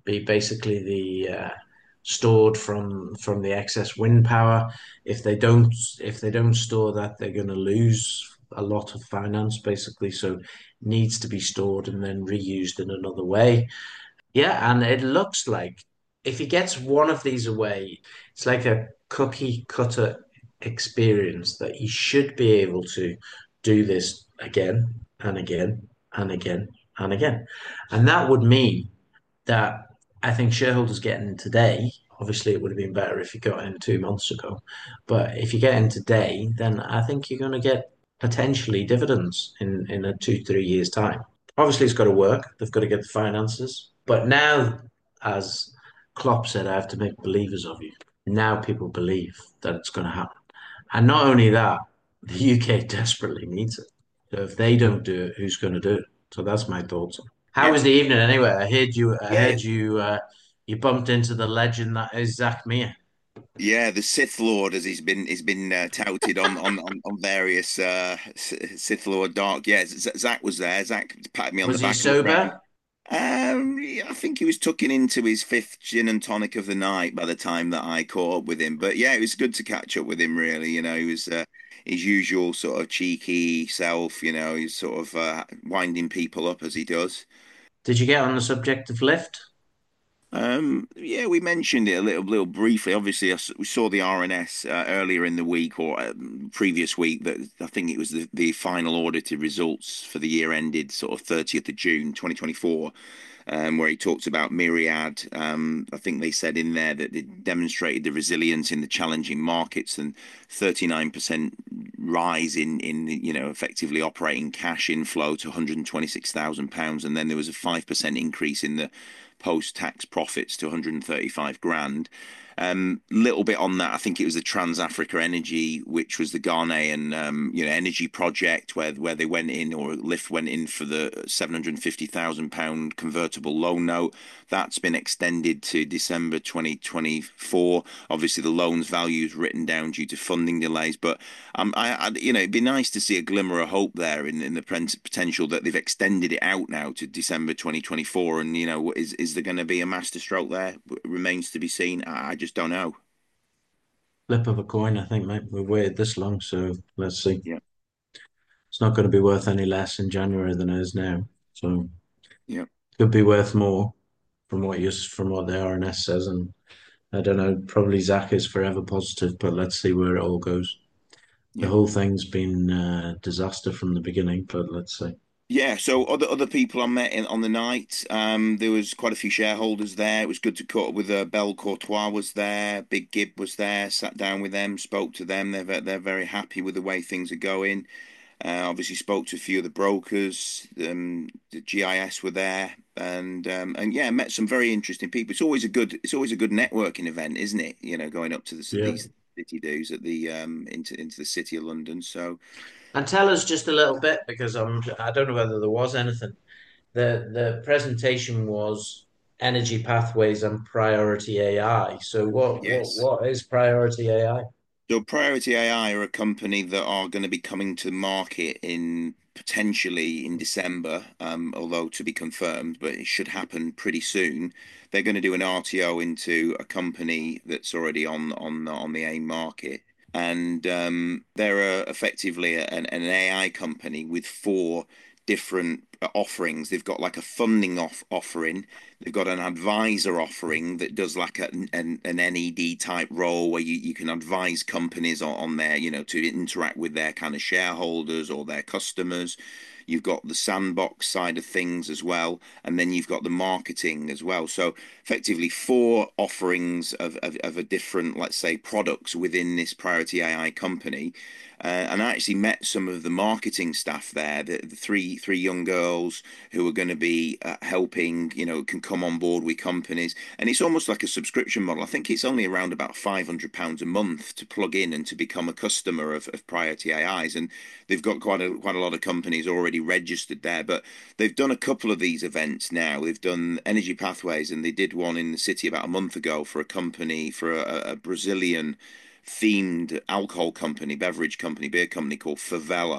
Speaker 3: be basically the uh, stored from from the excess wind power. If they don't if they don't store that, they're going to lose a lot of finance basically. So it needs to be stored and then reused in another way. Yeah, and it looks like if he gets one of these away, it's like a cookie cutter experience that he should be able to do this again and again and again and again. And that would mean that I think shareholders getting in today, obviously it would have been better if you got in two months ago, but if you get in today, then I think you're going to get potentially dividends in, in a two, three years' time. Obviously, it's got to work. They've got to get the finances. But now, as Klopp said, I have to make believers of you. Now people believe that it's going to happen. And not only that, the U K desperately needs it. So if they don't do it, who's going to do it? So that's my thoughts. How
Speaker 2: Yeah,
Speaker 3: was the evening anyway? I heard you. I
Speaker 2: yeah,
Speaker 3: heard you. Uh, you bumped into the legend that is Zach Mir.
Speaker 2: yeah. The Sith Lord, as he's been, he's been uh, touted on on on, on various uh, Sith Lord Dark. Yeah, Zach was there. Zach patted me on the
Speaker 3: Was he
Speaker 2: back and was very.
Speaker 3: sober?
Speaker 2: Um, yeah, I think he was tucking into his fifth gin and tonic of the night by the time that I caught up with him. But yeah, it was good to catch up with him. Really, you know, he was uh, his usual sort of cheeky self. You know, he's sort of uh, winding people up as he does.
Speaker 3: Did you get on the subject of lift?
Speaker 2: Um, yeah, we mentioned it a little, little briefly. Obviously, I s we saw the R N S uh, earlier in the week or um, previous week that I think it was the, the final audited results for the year ended sort of thirtieth of June twenty twenty-four, um, where he talked about Myriad. Um, I think they said in there that it demonstrated the resilience in the challenging markets and thirty-nine percent rise in, in you know, effectively operating cash inflow to one hundred twenty-six thousand pounds. And then there was a five percent increase in the post-tax profits to one hundred thirty-five grand. Um, little bit on that, I think it was the Trans Africa Energy, which was the Ghanaian, um, you know, energy project where where they went in, or Lift went in for the seven hundred fifty thousand pound convertible loan note. That's been extended to December twenty twenty-four. Obviously, the loan's value is written down due to funding delays, but um, I, I, you know, it'd be nice to see a glimmer of hope there in, in the potential that they've extended it out now to December twenty twenty-four. And you know, is is there going to be a masterstroke there? It remains to be seen. I, I just don't know.
Speaker 3: Flip of a coin, I think, mate. We've waited this long, so let's see.
Speaker 2: Yeah,
Speaker 3: It's not going to be worth any less in January than it is now. So
Speaker 2: yeah,
Speaker 3: could be worth more from what you from what the R N S says. And I don't know, probably Zach is forever positive, but let's see where it all goes. The
Speaker 2: yeah.
Speaker 3: whole thing's been a disaster from the beginning, but let's see.
Speaker 2: Yeah, so other other people I met in, on the night, um, there was quite a few shareholders there. It was good to cut up with uh, Belle Courtois was there, Big Gib was there, sat down with them, spoke to them. They're ve- they're very happy with the way things are going. Uh, obviously spoke to a few of the brokers. Um, the G I S were there, and um, and yeah, met some very interesting people. It's always a good it's always a good networking event, isn't it? You know, going up to the,
Speaker 3: Yeah.
Speaker 2: these city dues at the um into into the city of London. So.
Speaker 3: And tell us just a little bit because I'm I don't know whether there was anything. The the presentation was energy pathways and priority A I. So what what
Speaker 2: Yes.
Speaker 3: what is priority A I?
Speaker 2: So Priority A I are a company that are going to be coming to market in potentially in December, um, although to be confirmed, but it should happen pretty soon. They're going to do an R T O into a company that's already on on on the AIM market, and um, they're uh, effectively an, an A I company with four different offerings. They've got like a funding off offering. They've got an advisor offering that does like a, an, an N E D type role where you, you can advise companies on, on there, you know, to interact with their kind of shareholders or their customers. You've got the sandbox side of things as well, and then you've got the marketing as well. So effectively four offerings of, of, of a different, let's say, products within this Priority A I company. Uh, and I actually met some of the marketing staff there, the, the three three young girls who are going to be uh, helping, you know, can come on board with companies. And it's almost like a subscription model. I think it's only around about five hundred pounds a month to plug in and to become a customer of, of Priority A Is. And they've got quite a quite a lot of companies already registered there. But they've done a couple of these events now. They've done Energy Pathways, and they did one in the city about a month ago for a company, for a, a Brazilian themed alcohol company, beverage company, beer company called Favela.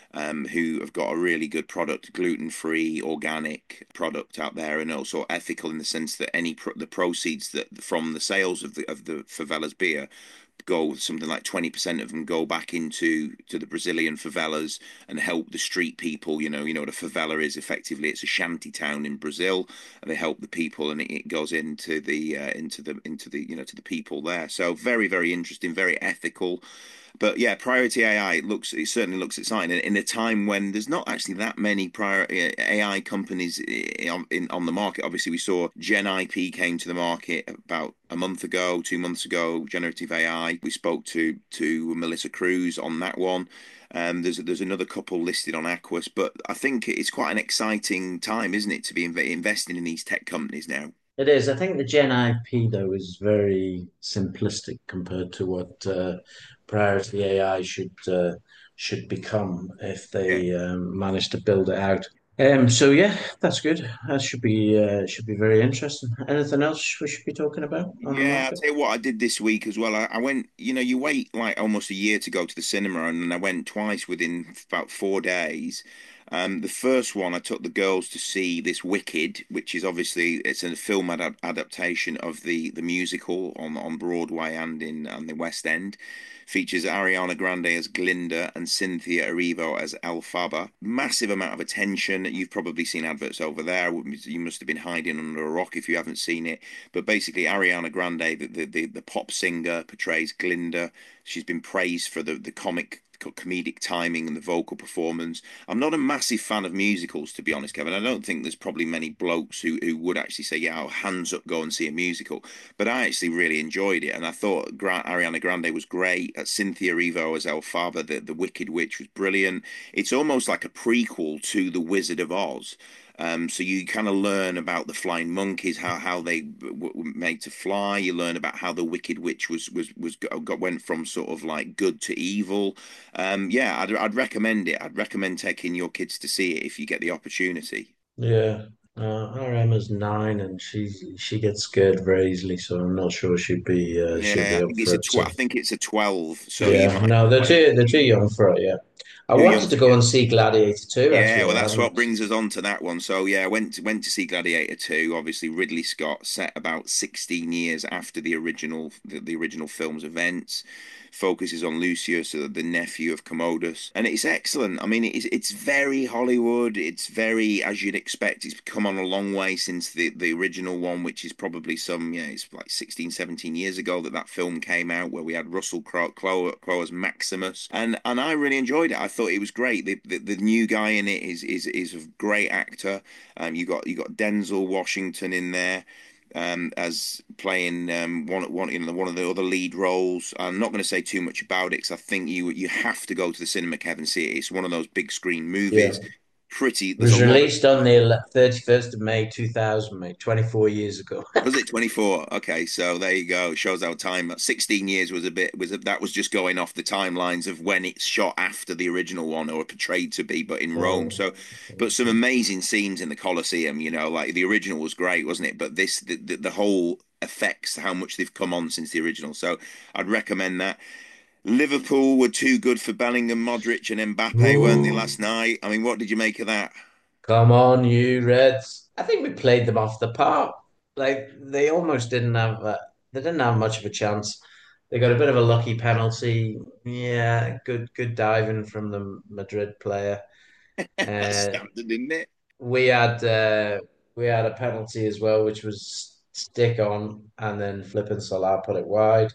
Speaker 2: um, who have got a really good product, gluten-free, organic product out there, and also ethical in the sense that any pro the proceeds that from the sales of the of the favelas beer go, something like twenty percent of them go back into to the Brazilian favelas and help the street people. You know, you know what a favela is effectively. It's a shanty town in Brazil, and they help the people, and it, it goes into the uh, into the into the you know to the people there. So very, very interesting, very ethical. But yeah, Priority A I, it looks it certainly looks exciting in, in a time when there's not actually that many prior A I companies in, in, on the market. Obviously, we saw Gen I P came to the market about a month ago, two months ago. Generative A I. We spoke to to Melissa Cruz on that one. Um, there's there's another couple listed on Aquas, but I think it's quite an exciting time, isn't it, to be inv investing in these tech companies now?
Speaker 3: It is. I think the Gen I P though is very simplistic compared to what uh, Priority A I should uh, should become if
Speaker 2: Yeah.
Speaker 3: they um, manage to build it out. Um, so yeah, that's good. That should be uh, should be very interesting. Anything else we should be talking about on the
Speaker 2: Yeah, I'll
Speaker 3: market?
Speaker 2: tell you what I did this week as well. I, I went, you know, you wait like almost a year to go to the cinema, and then I went twice within about four days. Um, the first one, I took the girls to see this Wicked, which is obviously it's a film ad adaptation of the the musical on on Broadway and in on the West End. Features Ariana Grande as Glinda and Cynthia Erivo as Elphaba. Massive amount of attention. You've probably seen adverts over there. You must have been hiding under a rock if you haven't seen it. But basically, Ariana Grande, the, the, the, pop singer, portrays Glinda. She's been praised for the, the comic comedic timing and the vocal performance. I'm not a massive fan of musicals, to be honest, Kevin. I don't think there's probably many blokes who, who would actually say, yeah, oh, hands up, go and see a musical. But I actually really enjoyed it, and I thought Gra Ariana Grande was great. Uh, Cynthia Erivo as Elphaba, the, the Wicked Witch, was brilliant. It's almost like a prequel to The Wizard of Oz. Um, so you kind of learn about the flying monkeys, how how they were made to fly. You learn about how the Wicked Witch was was was got went from sort of like good to evil. Um, yeah, I'd I'd recommend it. I'd recommend taking your kids to see it if you get the opportunity.
Speaker 3: Yeah. Uh, our Emma's nine and she she gets scared very easily, so I'm not sure she'd be uh, she'll
Speaker 2: Yeah,
Speaker 3: be
Speaker 2: I
Speaker 3: up
Speaker 2: think it's
Speaker 3: for
Speaker 2: a
Speaker 3: it.
Speaker 2: tw I
Speaker 3: So
Speaker 2: think it's a twelve. So you
Speaker 3: yeah,
Speaker 2: might
Speaker 3: no, they're
Speaker 2: want to
Speaker 3: too they're too young for it. Yeah, I
Speaker 2: too young
Speaker 3: wanted to
Speaker 2: to
Speaker 3: go
Speaker 2: get.
Speaker 3: and see Gladiator two.
Speaker 2: Yeah,
Speaker 3: Actually,
Speaker 2: well,
Speaker 3: I
Speaker 2: that's what
Speaker 3: haven't.
Speaker 2: brings us on to that one. So yeah, I went to, went to see Gladiator two. Obviously, Ridley Scott, set about sixteen years after the original the, the original film's events. Focuses on Lucius, uh, the nephew of Commodus, and it's excellent. I mean, it's it's very Hollywood. It's very, as you'd expect. It's come on a long way since the the original one, which is probably some, yeah, it's like sixteen, seventeen years ago that that film came out, where we had Russell Crowe, Crowe, Crowe as Maximus, and and I really enjoyed it. I thought it was great. The the, the new guy in it is is is a great actor. Um, you got you got Denzel Washington in there, um, as playing um, one one you know one of the other lead roles. I'm not going to say too much about it because I think you you have to go to the cinema, Kevin, see it. It's one of those big screen
Speaker 3: Yeah,
Speaker 2: movies. Pretty.
Speaker 3: it
Speaker 2: There's a
Speaker 3: was
Speaker 2: lot of.
Speaker 3: released on the thirty-first of May two thousand, mate, twenty-four years ago.
Speaker 2: Was it twenty-four? Okay, so there you go. Shows our time. sixteen years was a bit was a, that was just going off the timelines of when it's shot after the original one or portrayed to be, but in Rome.
Speaker 3: Oh,
Speaker 2: So, but some amazing scenes in the Colosseum. You know, like the original was great, wasn't it? But this the the, the whole affects how much they've come on since the original. So, I'd recommend that. Liverpool were too good for Bellingham, Modric, and Mbappe, weren't they,
Speaker 3: ooh,
Speaker 2: last night? I mean, what did you make of that?
Speaker 3: come on, you Reds! I think we played them off the park. Like they almost didn't have uh, they didn't have much of a chance. They got a bit of a lucky penalty. Yeah, good good diving from the Madrid player.
Speaker 2: That's
Speaker 3: Uh,
Speaker 2: standard, didn't it?
Speaker 3: we had uh, we had a penalty as well, which was stick on, and then flipping Salah put it wide.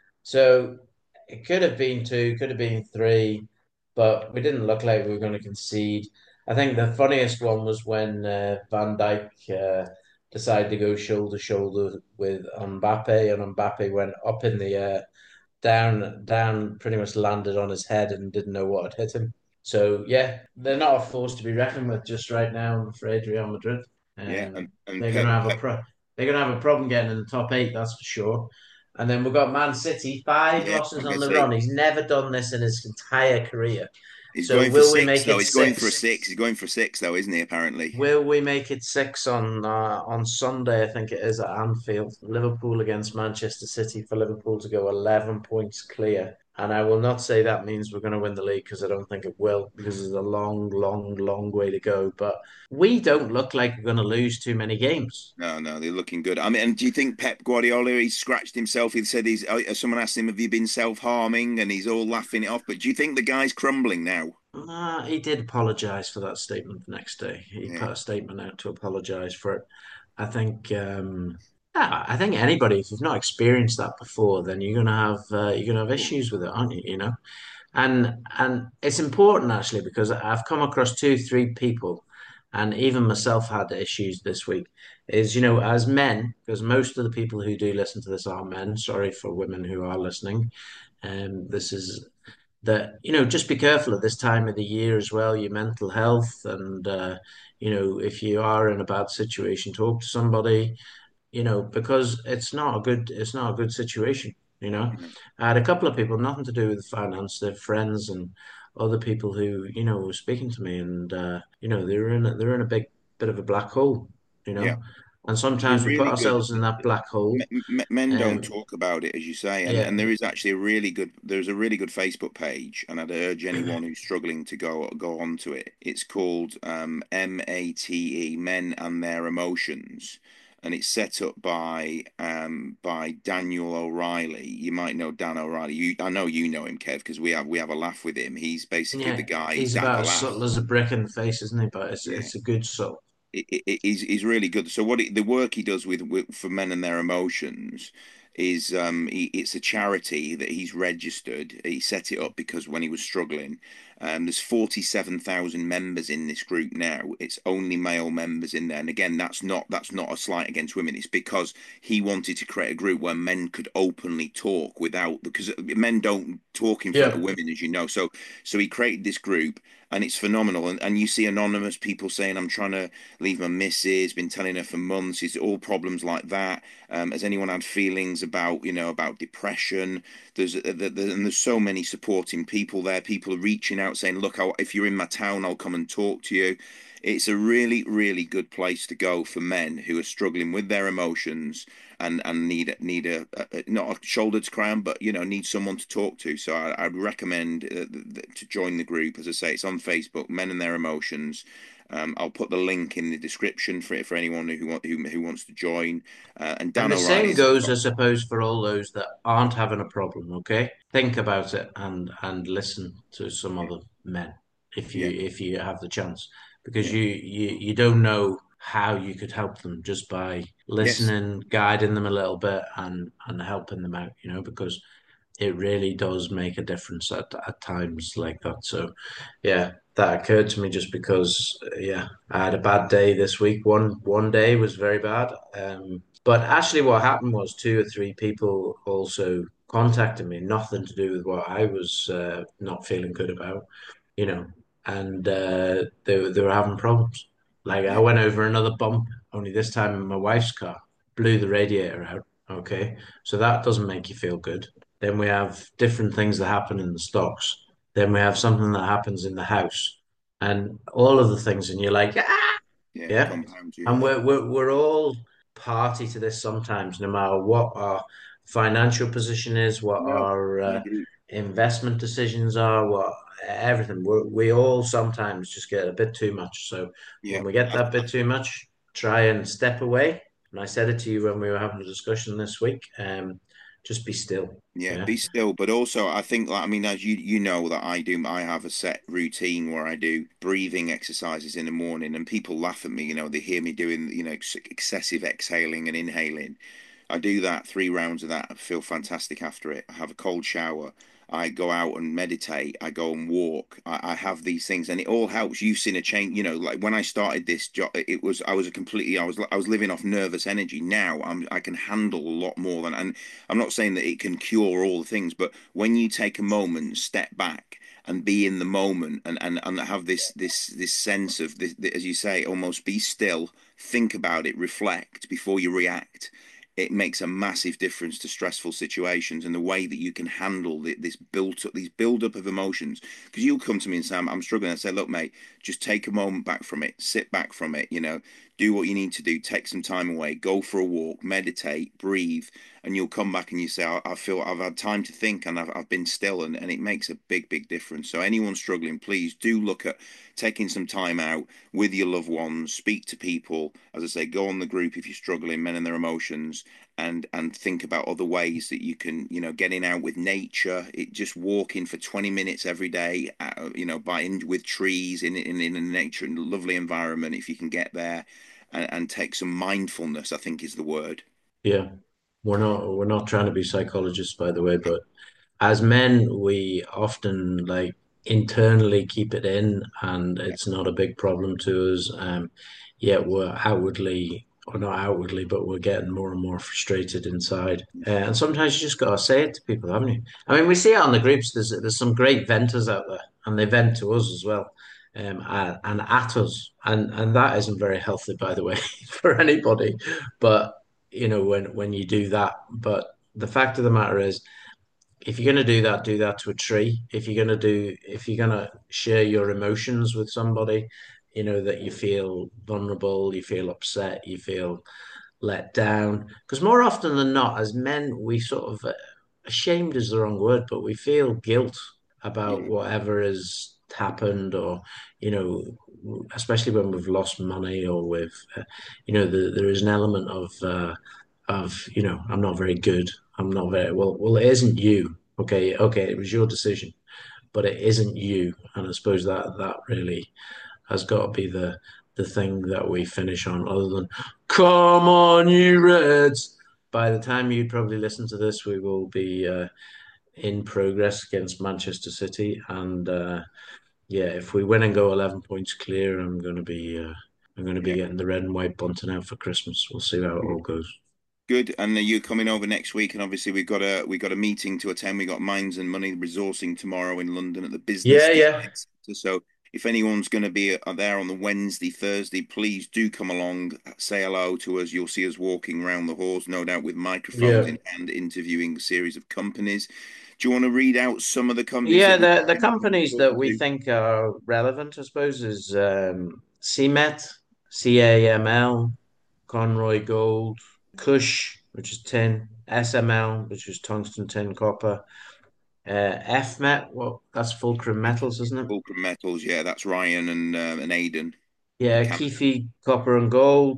Speaker 3: So it could have been two, could have been three, but we didn't look like we were going to concede. I think the funniest one was when uh, Van Dijk uh, decided to go shoulder to shoulder with Mbappe, and Mbappe went up in the air, down, down, pretty much landed on his head and didn't know what had hit him. So yeah, they're not a force to be reckoned with just right now, I'm afraid, Real Madrid.
Speaker 2: Yeah, and
Speaker 3: Um,
Speaker 2: and
Speaker 3: they're gonna
Speaker 2: Pep,
Speaker 3: have a
Speaker 2: Pep,
Speaker 3: pro they're gonna have a problem getting in the top eight, that's for sure. And then we've got Man City, five
Speaker 2: yeah,
Speaker 3: losses
Speaker 2: I'm
Speaker 3: on
Speaker 2: gonna
Speaker 3: the
Speaker 2: say
Speaker 3: run. He's never done this in his entire career.
Speaker 2: he's
Speaker 3: So
Speaker 2: going for
Speaker 3: will we
Speaker 2: six
Speaker 3: make
Speaker 2: though.
Speaker 3: it
Speaker 2: He's going for a
Speaker 3: six?
Speaker 2: six. He's going for six though, isn't he? Apparently.
Speaker 3: Will we make it six on uh, on Sunday? I think it is at Anfield. Liverpool against Manchester City for Liverpool to go eleven points clear And I will not say that means we're going to win the league because I don't think it will, because there's a long, long, long way to go. But we don't look like we're going to lose too many games.
Speaker 2: No, no, they're looking good. I mean, and do you think Pep Guardiola, he scratched himself? He said he's, uh, someone asked him, have you been self-harming? And he's all laughing it off. But do you think the guy's crumbling now?
Speaker 3: Uh, he did apologise for that statement the next day. He
Speaker 2: Yeah.
Speaker 3: put a statement out to apologise for it. I think, um, yeah, I think anybody, if you've not experienced that before, then you're gonna have uh, you're gonna have issues with it, aren't you? You know, and and it's important actually because I've come across two, three people, and even myself had issues this week. Is, you know, as men, because most of the people who do listen to this are men. Sorry for women who are listening. Um, this is that, you know, just be careful at this time of the year as well, your mental health, and uh, you know, if you are in a bad situation, talk to somebody, you know, because it's not a good it's not a good situation. You know,
Speaker 2: Mhm.
Speaker 3: I had a couple of people, nothing to do with finance, they're friends and other people who, you know, were speaking to me, and uh, you know, they're in a, they're in a big bit of a black hole, you
Speaker 2: Yeah.
Speaker 3: know, and
Speaker 2: There's a
Speaker 3: sometimes we put
Speaker 2: really good.
Speaker 3: ourselves in that black hole.
Speaker 2: Men don't
Speaker 3: And
Speaker 2: talk about it, as you say, and
Speaker 3: yeah,
Speaker 2: and there is actually a really good there's a really good Facebook page, and I'd urge anyone who's struggling to go go onto it. It's called um, M A T E, Men and Their Emotions, and it's set up by um, by Daniel O'Reilly. You might know Dan O'Reilly. You, I know you know him, Kev, because we have we have a laugh with him. He's basically the
Speaker 3: yeah,
Speaker 2: guy
Speaker 3: he's
Speaker 2: Dan
Speaker 3: about
Speaker 2: a
Speaker 3: as
Speaker 2: laugh.
Speaker 3: subtle as a brick in the face, isn't he? But it's
Speaker 2: Yeah.
Speaker 3: it's a good subtle.
Speaker 2: It, it, he's he's really good. So what he, the work he does with, with for men and their emotions is um he, it's a charity that he's registered. He set it up because when he was struggling, um, there's forty-seven thousand members in this group now. It's only male members in there, and again, that's not that's not a slight against women. It's because he wanted to create a group where men could openly talk without because men don't talk in front of
Speaker 3: Yeah.
Speaker 2: women, as you know. So so he created this group, and it's phenomenal. And and you see anonymous people saying, "I'm trying to." Leave my missus, been telling her for months. It's all problems like that. Um, has anyone had feelings about, you know, about depression? There's, uh, the, the, and there's so many supporting people there. People are reaching out saying, look, I'll, if you're in my town, I'll come and talk to you. It's a really, really good place to go for men who are struggling with their emotions and and need need a, a not a shoulder to cry on, but you know need someone to talk to. So I, I'd recommend uh, to join the group. As I say, it's on Facebook, Men and Their Emotions. Um, I'll put the link in the description for it for anyone who want who, who wants to join. Uh, and
Speaker 3: And
Speaker 2: Dan
Speaker 3: the
Speaker 2: O'Reilly
Speaker 3: same
Speaker 2: is
Speaker 3: goes, I suppose, for all those that aren't having a problem, okay? Think about it and and listen to some
Speaker 2: yeah,
Speaker 3: other men if you
Speaker 2: yeah,
Speaker 3: if you have the chance. Because
Speaker 2: yeah,
Speaker 3: you you you don't know how you could help them just by
Speaker 2: yes,
Speaker 3: listening, guiding them a little bit and and helping them out, you know, because it really does make a difference at, at times like that. So, yeah, that occurred to me just because, uh, yeah, I had a bad day this week. One one day was very bad. Um, but actually, what happened was two or three people also contacted me, nothing to do with what I was uh, not feeling good about, you know, and uh, they were- they were having problems. Like I
Speaker 2: yeah,
Speaker 3: went over another bump, only this time in my wife's car, blew the radiator out. Okay, so that doesn't make you feel good. Then we have different things that happen in the stocks. Then we have something that happens in the house, and all of the things, and you're like, ah,
Speaker 2: yeah.
Speaker 3: yeah.
Speaker 2: Compound you,
Speaker 3: And
Speaker 2: yeah,
Speaker 3: we're we're we're all party to this sometimes, no matter what our financial position is, what
Speaker 2: no,
Speaker 3: our
Speaker 2: I
Speaker 3: uh,
Speaker 2: agree.
Speaker 3: investment decisions are, what everything. we we all sometimes just get a bit too much. So
Speaker 2: Yeah,
Speaker 3: when we get
Speaker 2: I,
Speaker 3: that bit too much, try and step away. And I said it to you when we were having a discussion this week. Um, just be still.
Speaker 2: Yeah,
Speaker 3: Yeah.
Speaker 2: be still. But also, I think, like, I mean, as you you know that I do, I have a set routine where I do breathing exercises in the morning, and people laugh at me. You know, they hear me doing, you know, ex excessive exhaling and inhaling. I do that three rounds of that. I feel fantastic after it. I have a cold shower. I go out and meditate. I go and walk. I, I have these things, and it all helps. You've seen a change. You know, like when I started this job, it was I was a completely I was I was living off nervous energy. Now I'm I can handle a lot more than, and I'm not saying that it can cure all the things, but when you take a moment, step back and be in the moment and and, and have this this this sense of this, as you say, almost be still, think about it, reflect before you react. it makes a massive difference to stressful situations and the way that you can handle the, this built up, these build up of emotions. Because you'll come to me and say, I'm, I'm struggling. I say, look, mate, just take a moment back from it, sit back from it, you know, do what you need to do, take some time away, go for a walk, meditate, breathe, and you'll come back and you say, I, I feel I've had time to think and I've, I've been still, and, and it makes a big, big difference. So anyone struggling, please do look at taking some time out with your loved ones, speak to people. As I say, go on the group if you're struggling, Men and Their Emotions, and and think about other ways that you can, you know, getting out with nature, it just walking for twenty minutes every day, uh, you know, by in, with trees in in in a nature and lovely environment, if you can get there, and, and take some mindfulness, I think is the word.
Speaker 3: Yeah, we're not we're not trying to be psychologists, by the way, but as men, we often like internally keep it in, and it's not a big problem to us. Um, yet we're outwardly, or not outwardly, but we're getting more and more frustrated inside. Uh, and sometimes you just gotta say it to people, haven't you? I mean, we see it on the groups. There's there's some great venters out there, and they vent to us as well, um, and, and at us, and and that isn't very healthy, by the way, for anybody. But you know, when when you do that, but the fact of the matter is if you're going to do that, do that to a tree. If you're going to do, if you're going to share your emotions with somebody, you know, that you feel vulnerable, you feel upset, you feel let down. Because more often than not, as men, we sort of, uh, ashamed is the wrong word, but we feel guilt about
Speaker 2: Yeah.
Speaker 3: whatever has happened, or, you know, especially when we've lost money or we've, uh, you know, the, there is an element of, uh, of, you know, I'm not very good. I'm not very well. Well, it isn't you. Okay, okay, it was your decision, but it isn't you. And I suppose that that really has got to be the the thing that we finish on, other than "Come on, you Reds." By the time you probably listen to this, we will be uh, in progress against Manchester City, and uh, yeah, if we win and go eleven points clear, I'm going to be uh, I'm going to be
Speaker 2: Yeah.
Speaker 3: getting the red and white bunting out for Christmas. We'll see how it all goes.
Speaker 2: Good. And you're coming over next week, and obviously we've got a we got a meeting to attend. We got Minds and Money Resourcing tomorrow in London at the Business
Speaker 3: Yeah,
Speaker 2: Design
Speaker 3: yeah.
Speaker 2: Centre. So if anyone's going to be uh, there on the Wednesday, Thursday, please do come along. Say hello to us. You'll see us walking around the halls, no doubt, with microphones
Speaker 3: Yeah.
Speaker 2: in hand, interviewing a series of companies. Do you want to read out some of the companies
Speaker 3: Yeah,
Speaker 2: that we've
Speaker 3: the the
Speaker 2: been
Speaker 3: companies that
Speaker 2: talking
Speaker 3: we
Speaker 2: to?
Speaker 3: think are relevant, I suppose, is um, C M E T, C A M L, Conroy Gold, Cush, which is tin, S M L, which is tungsten, tin, copper, uh, F M E T, well, that's Fulcrum Metals, isn't it?
Speaker 2: Fulcrum Metals, yeah, that's Ryan and uh, and Aidan in
Speaker 3: Yeah,
Speaker 2: Canada.
Speaker 3: Keefe, copper and gold,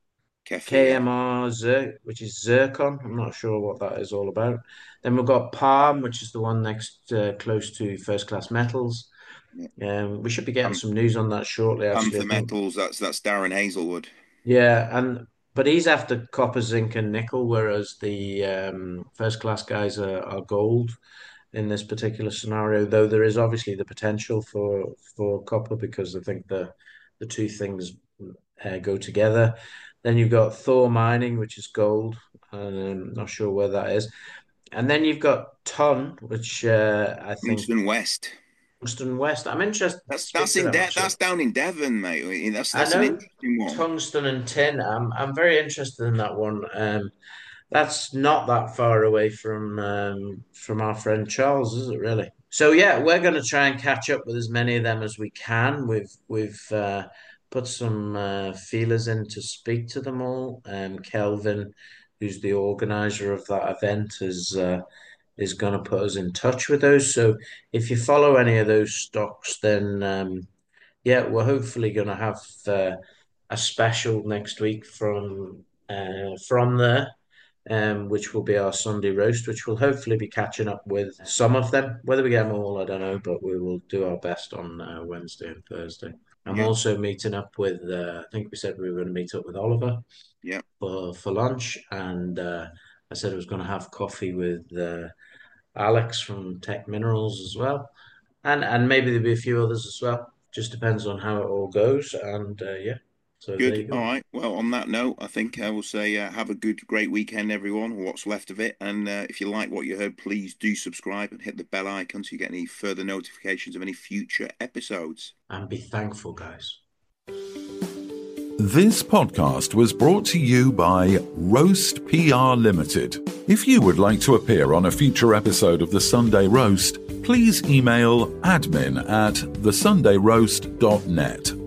Speaker 2: Kefi, yeah.
Speaker 3: K M R, Zir which is zircon. I'm not sure what that is all about. Then we've got Palm, which is the one next uh, close to First Class Metals.
Speaker 2: Yeah.
Speaker 3: Um, we should be getting
Speaker 2: Pan-
Speaker 3: some news on that shortly, actually. I
Speaker 2: Panther
Speaker 3: think.
Speaker 2: Metals, that's that's Darren Hazelwood.
Speaker 3: Yeah, and but he's after copper, zinc, and nickel, whereas the um, first class guys are, are gold in this particular scenario. Though there is obviously the potential for for copper because I think the the two things uh, go together. Then you've got Thor Mining, which is gold, and I'm not sure where that is. And then you've got Ton, which uh, I think
Speaker 2: Tungsten West.
Speaker 3: Tungsten West. I'm interested to
Speaker 2: That's
Speaker 3: speak
Speaker 2: that's
Speaker 3: to
Speaker 2: in
Speaker 3: them
Speaker 2: De-
Speaker 3: actually.
Speaker 2: that's down in Devon, mate. That's
Speaker 3: I
Speaker 2: that's an
Speaker 3: know
Speaker 2: interesting one.
Speaker 3: tungsten and tin. I'm I'm very interested in that one. Um, that's not that far away from um, from our friend Charles, is it really? So yeah, we're going to try and catch up with as many of them as we can. We've we've uh, put some uh, feelers in to speak to them all. Um, Kelvin, who's the organizer of that event, is uh, is going to put us in touch with those. So if you follow any of those stocks, then um, yeah, we're hopefully going to have uh, a special next week from uh, from there, um, which will be our Sunday roast, which will hopefully be catching up with some of them. Whether we get them all, I don't know, but we will do our best on uh, Wednesday and Thursday. I'm
Speaker 2: Yeah,
Speaker 3: also meeting up with, uh, I think we said we were going to meet up with Oliver
Speaker 2: yeah,
Speaker 3: for, for lunch, and uh, I said I was going to have coffee with uh, Alex from Tech Minerals as well, and and maybe there'll be a few others as well. Just depends on how it all goes, and uh, yeah. So there
Speaker 2: good.
Speaker 3: you
Speaker 2: All
Speaker 3: go.
Speaker 2: right. Well, on that note, I think I will say uh, have a good, great weekend, everyone, or what's left of it. And uh, if you like what you heard, please do subscribe and hit the bell icon so you get any further notifications of any future episodes.
Speaker 3: And be thankful, guys.
Speaker 1: This podcast was brought to you by Roast P R Limited. If you would like to appear on a future episode of The Sunday Roast, please email admin at the sunday roast dot net.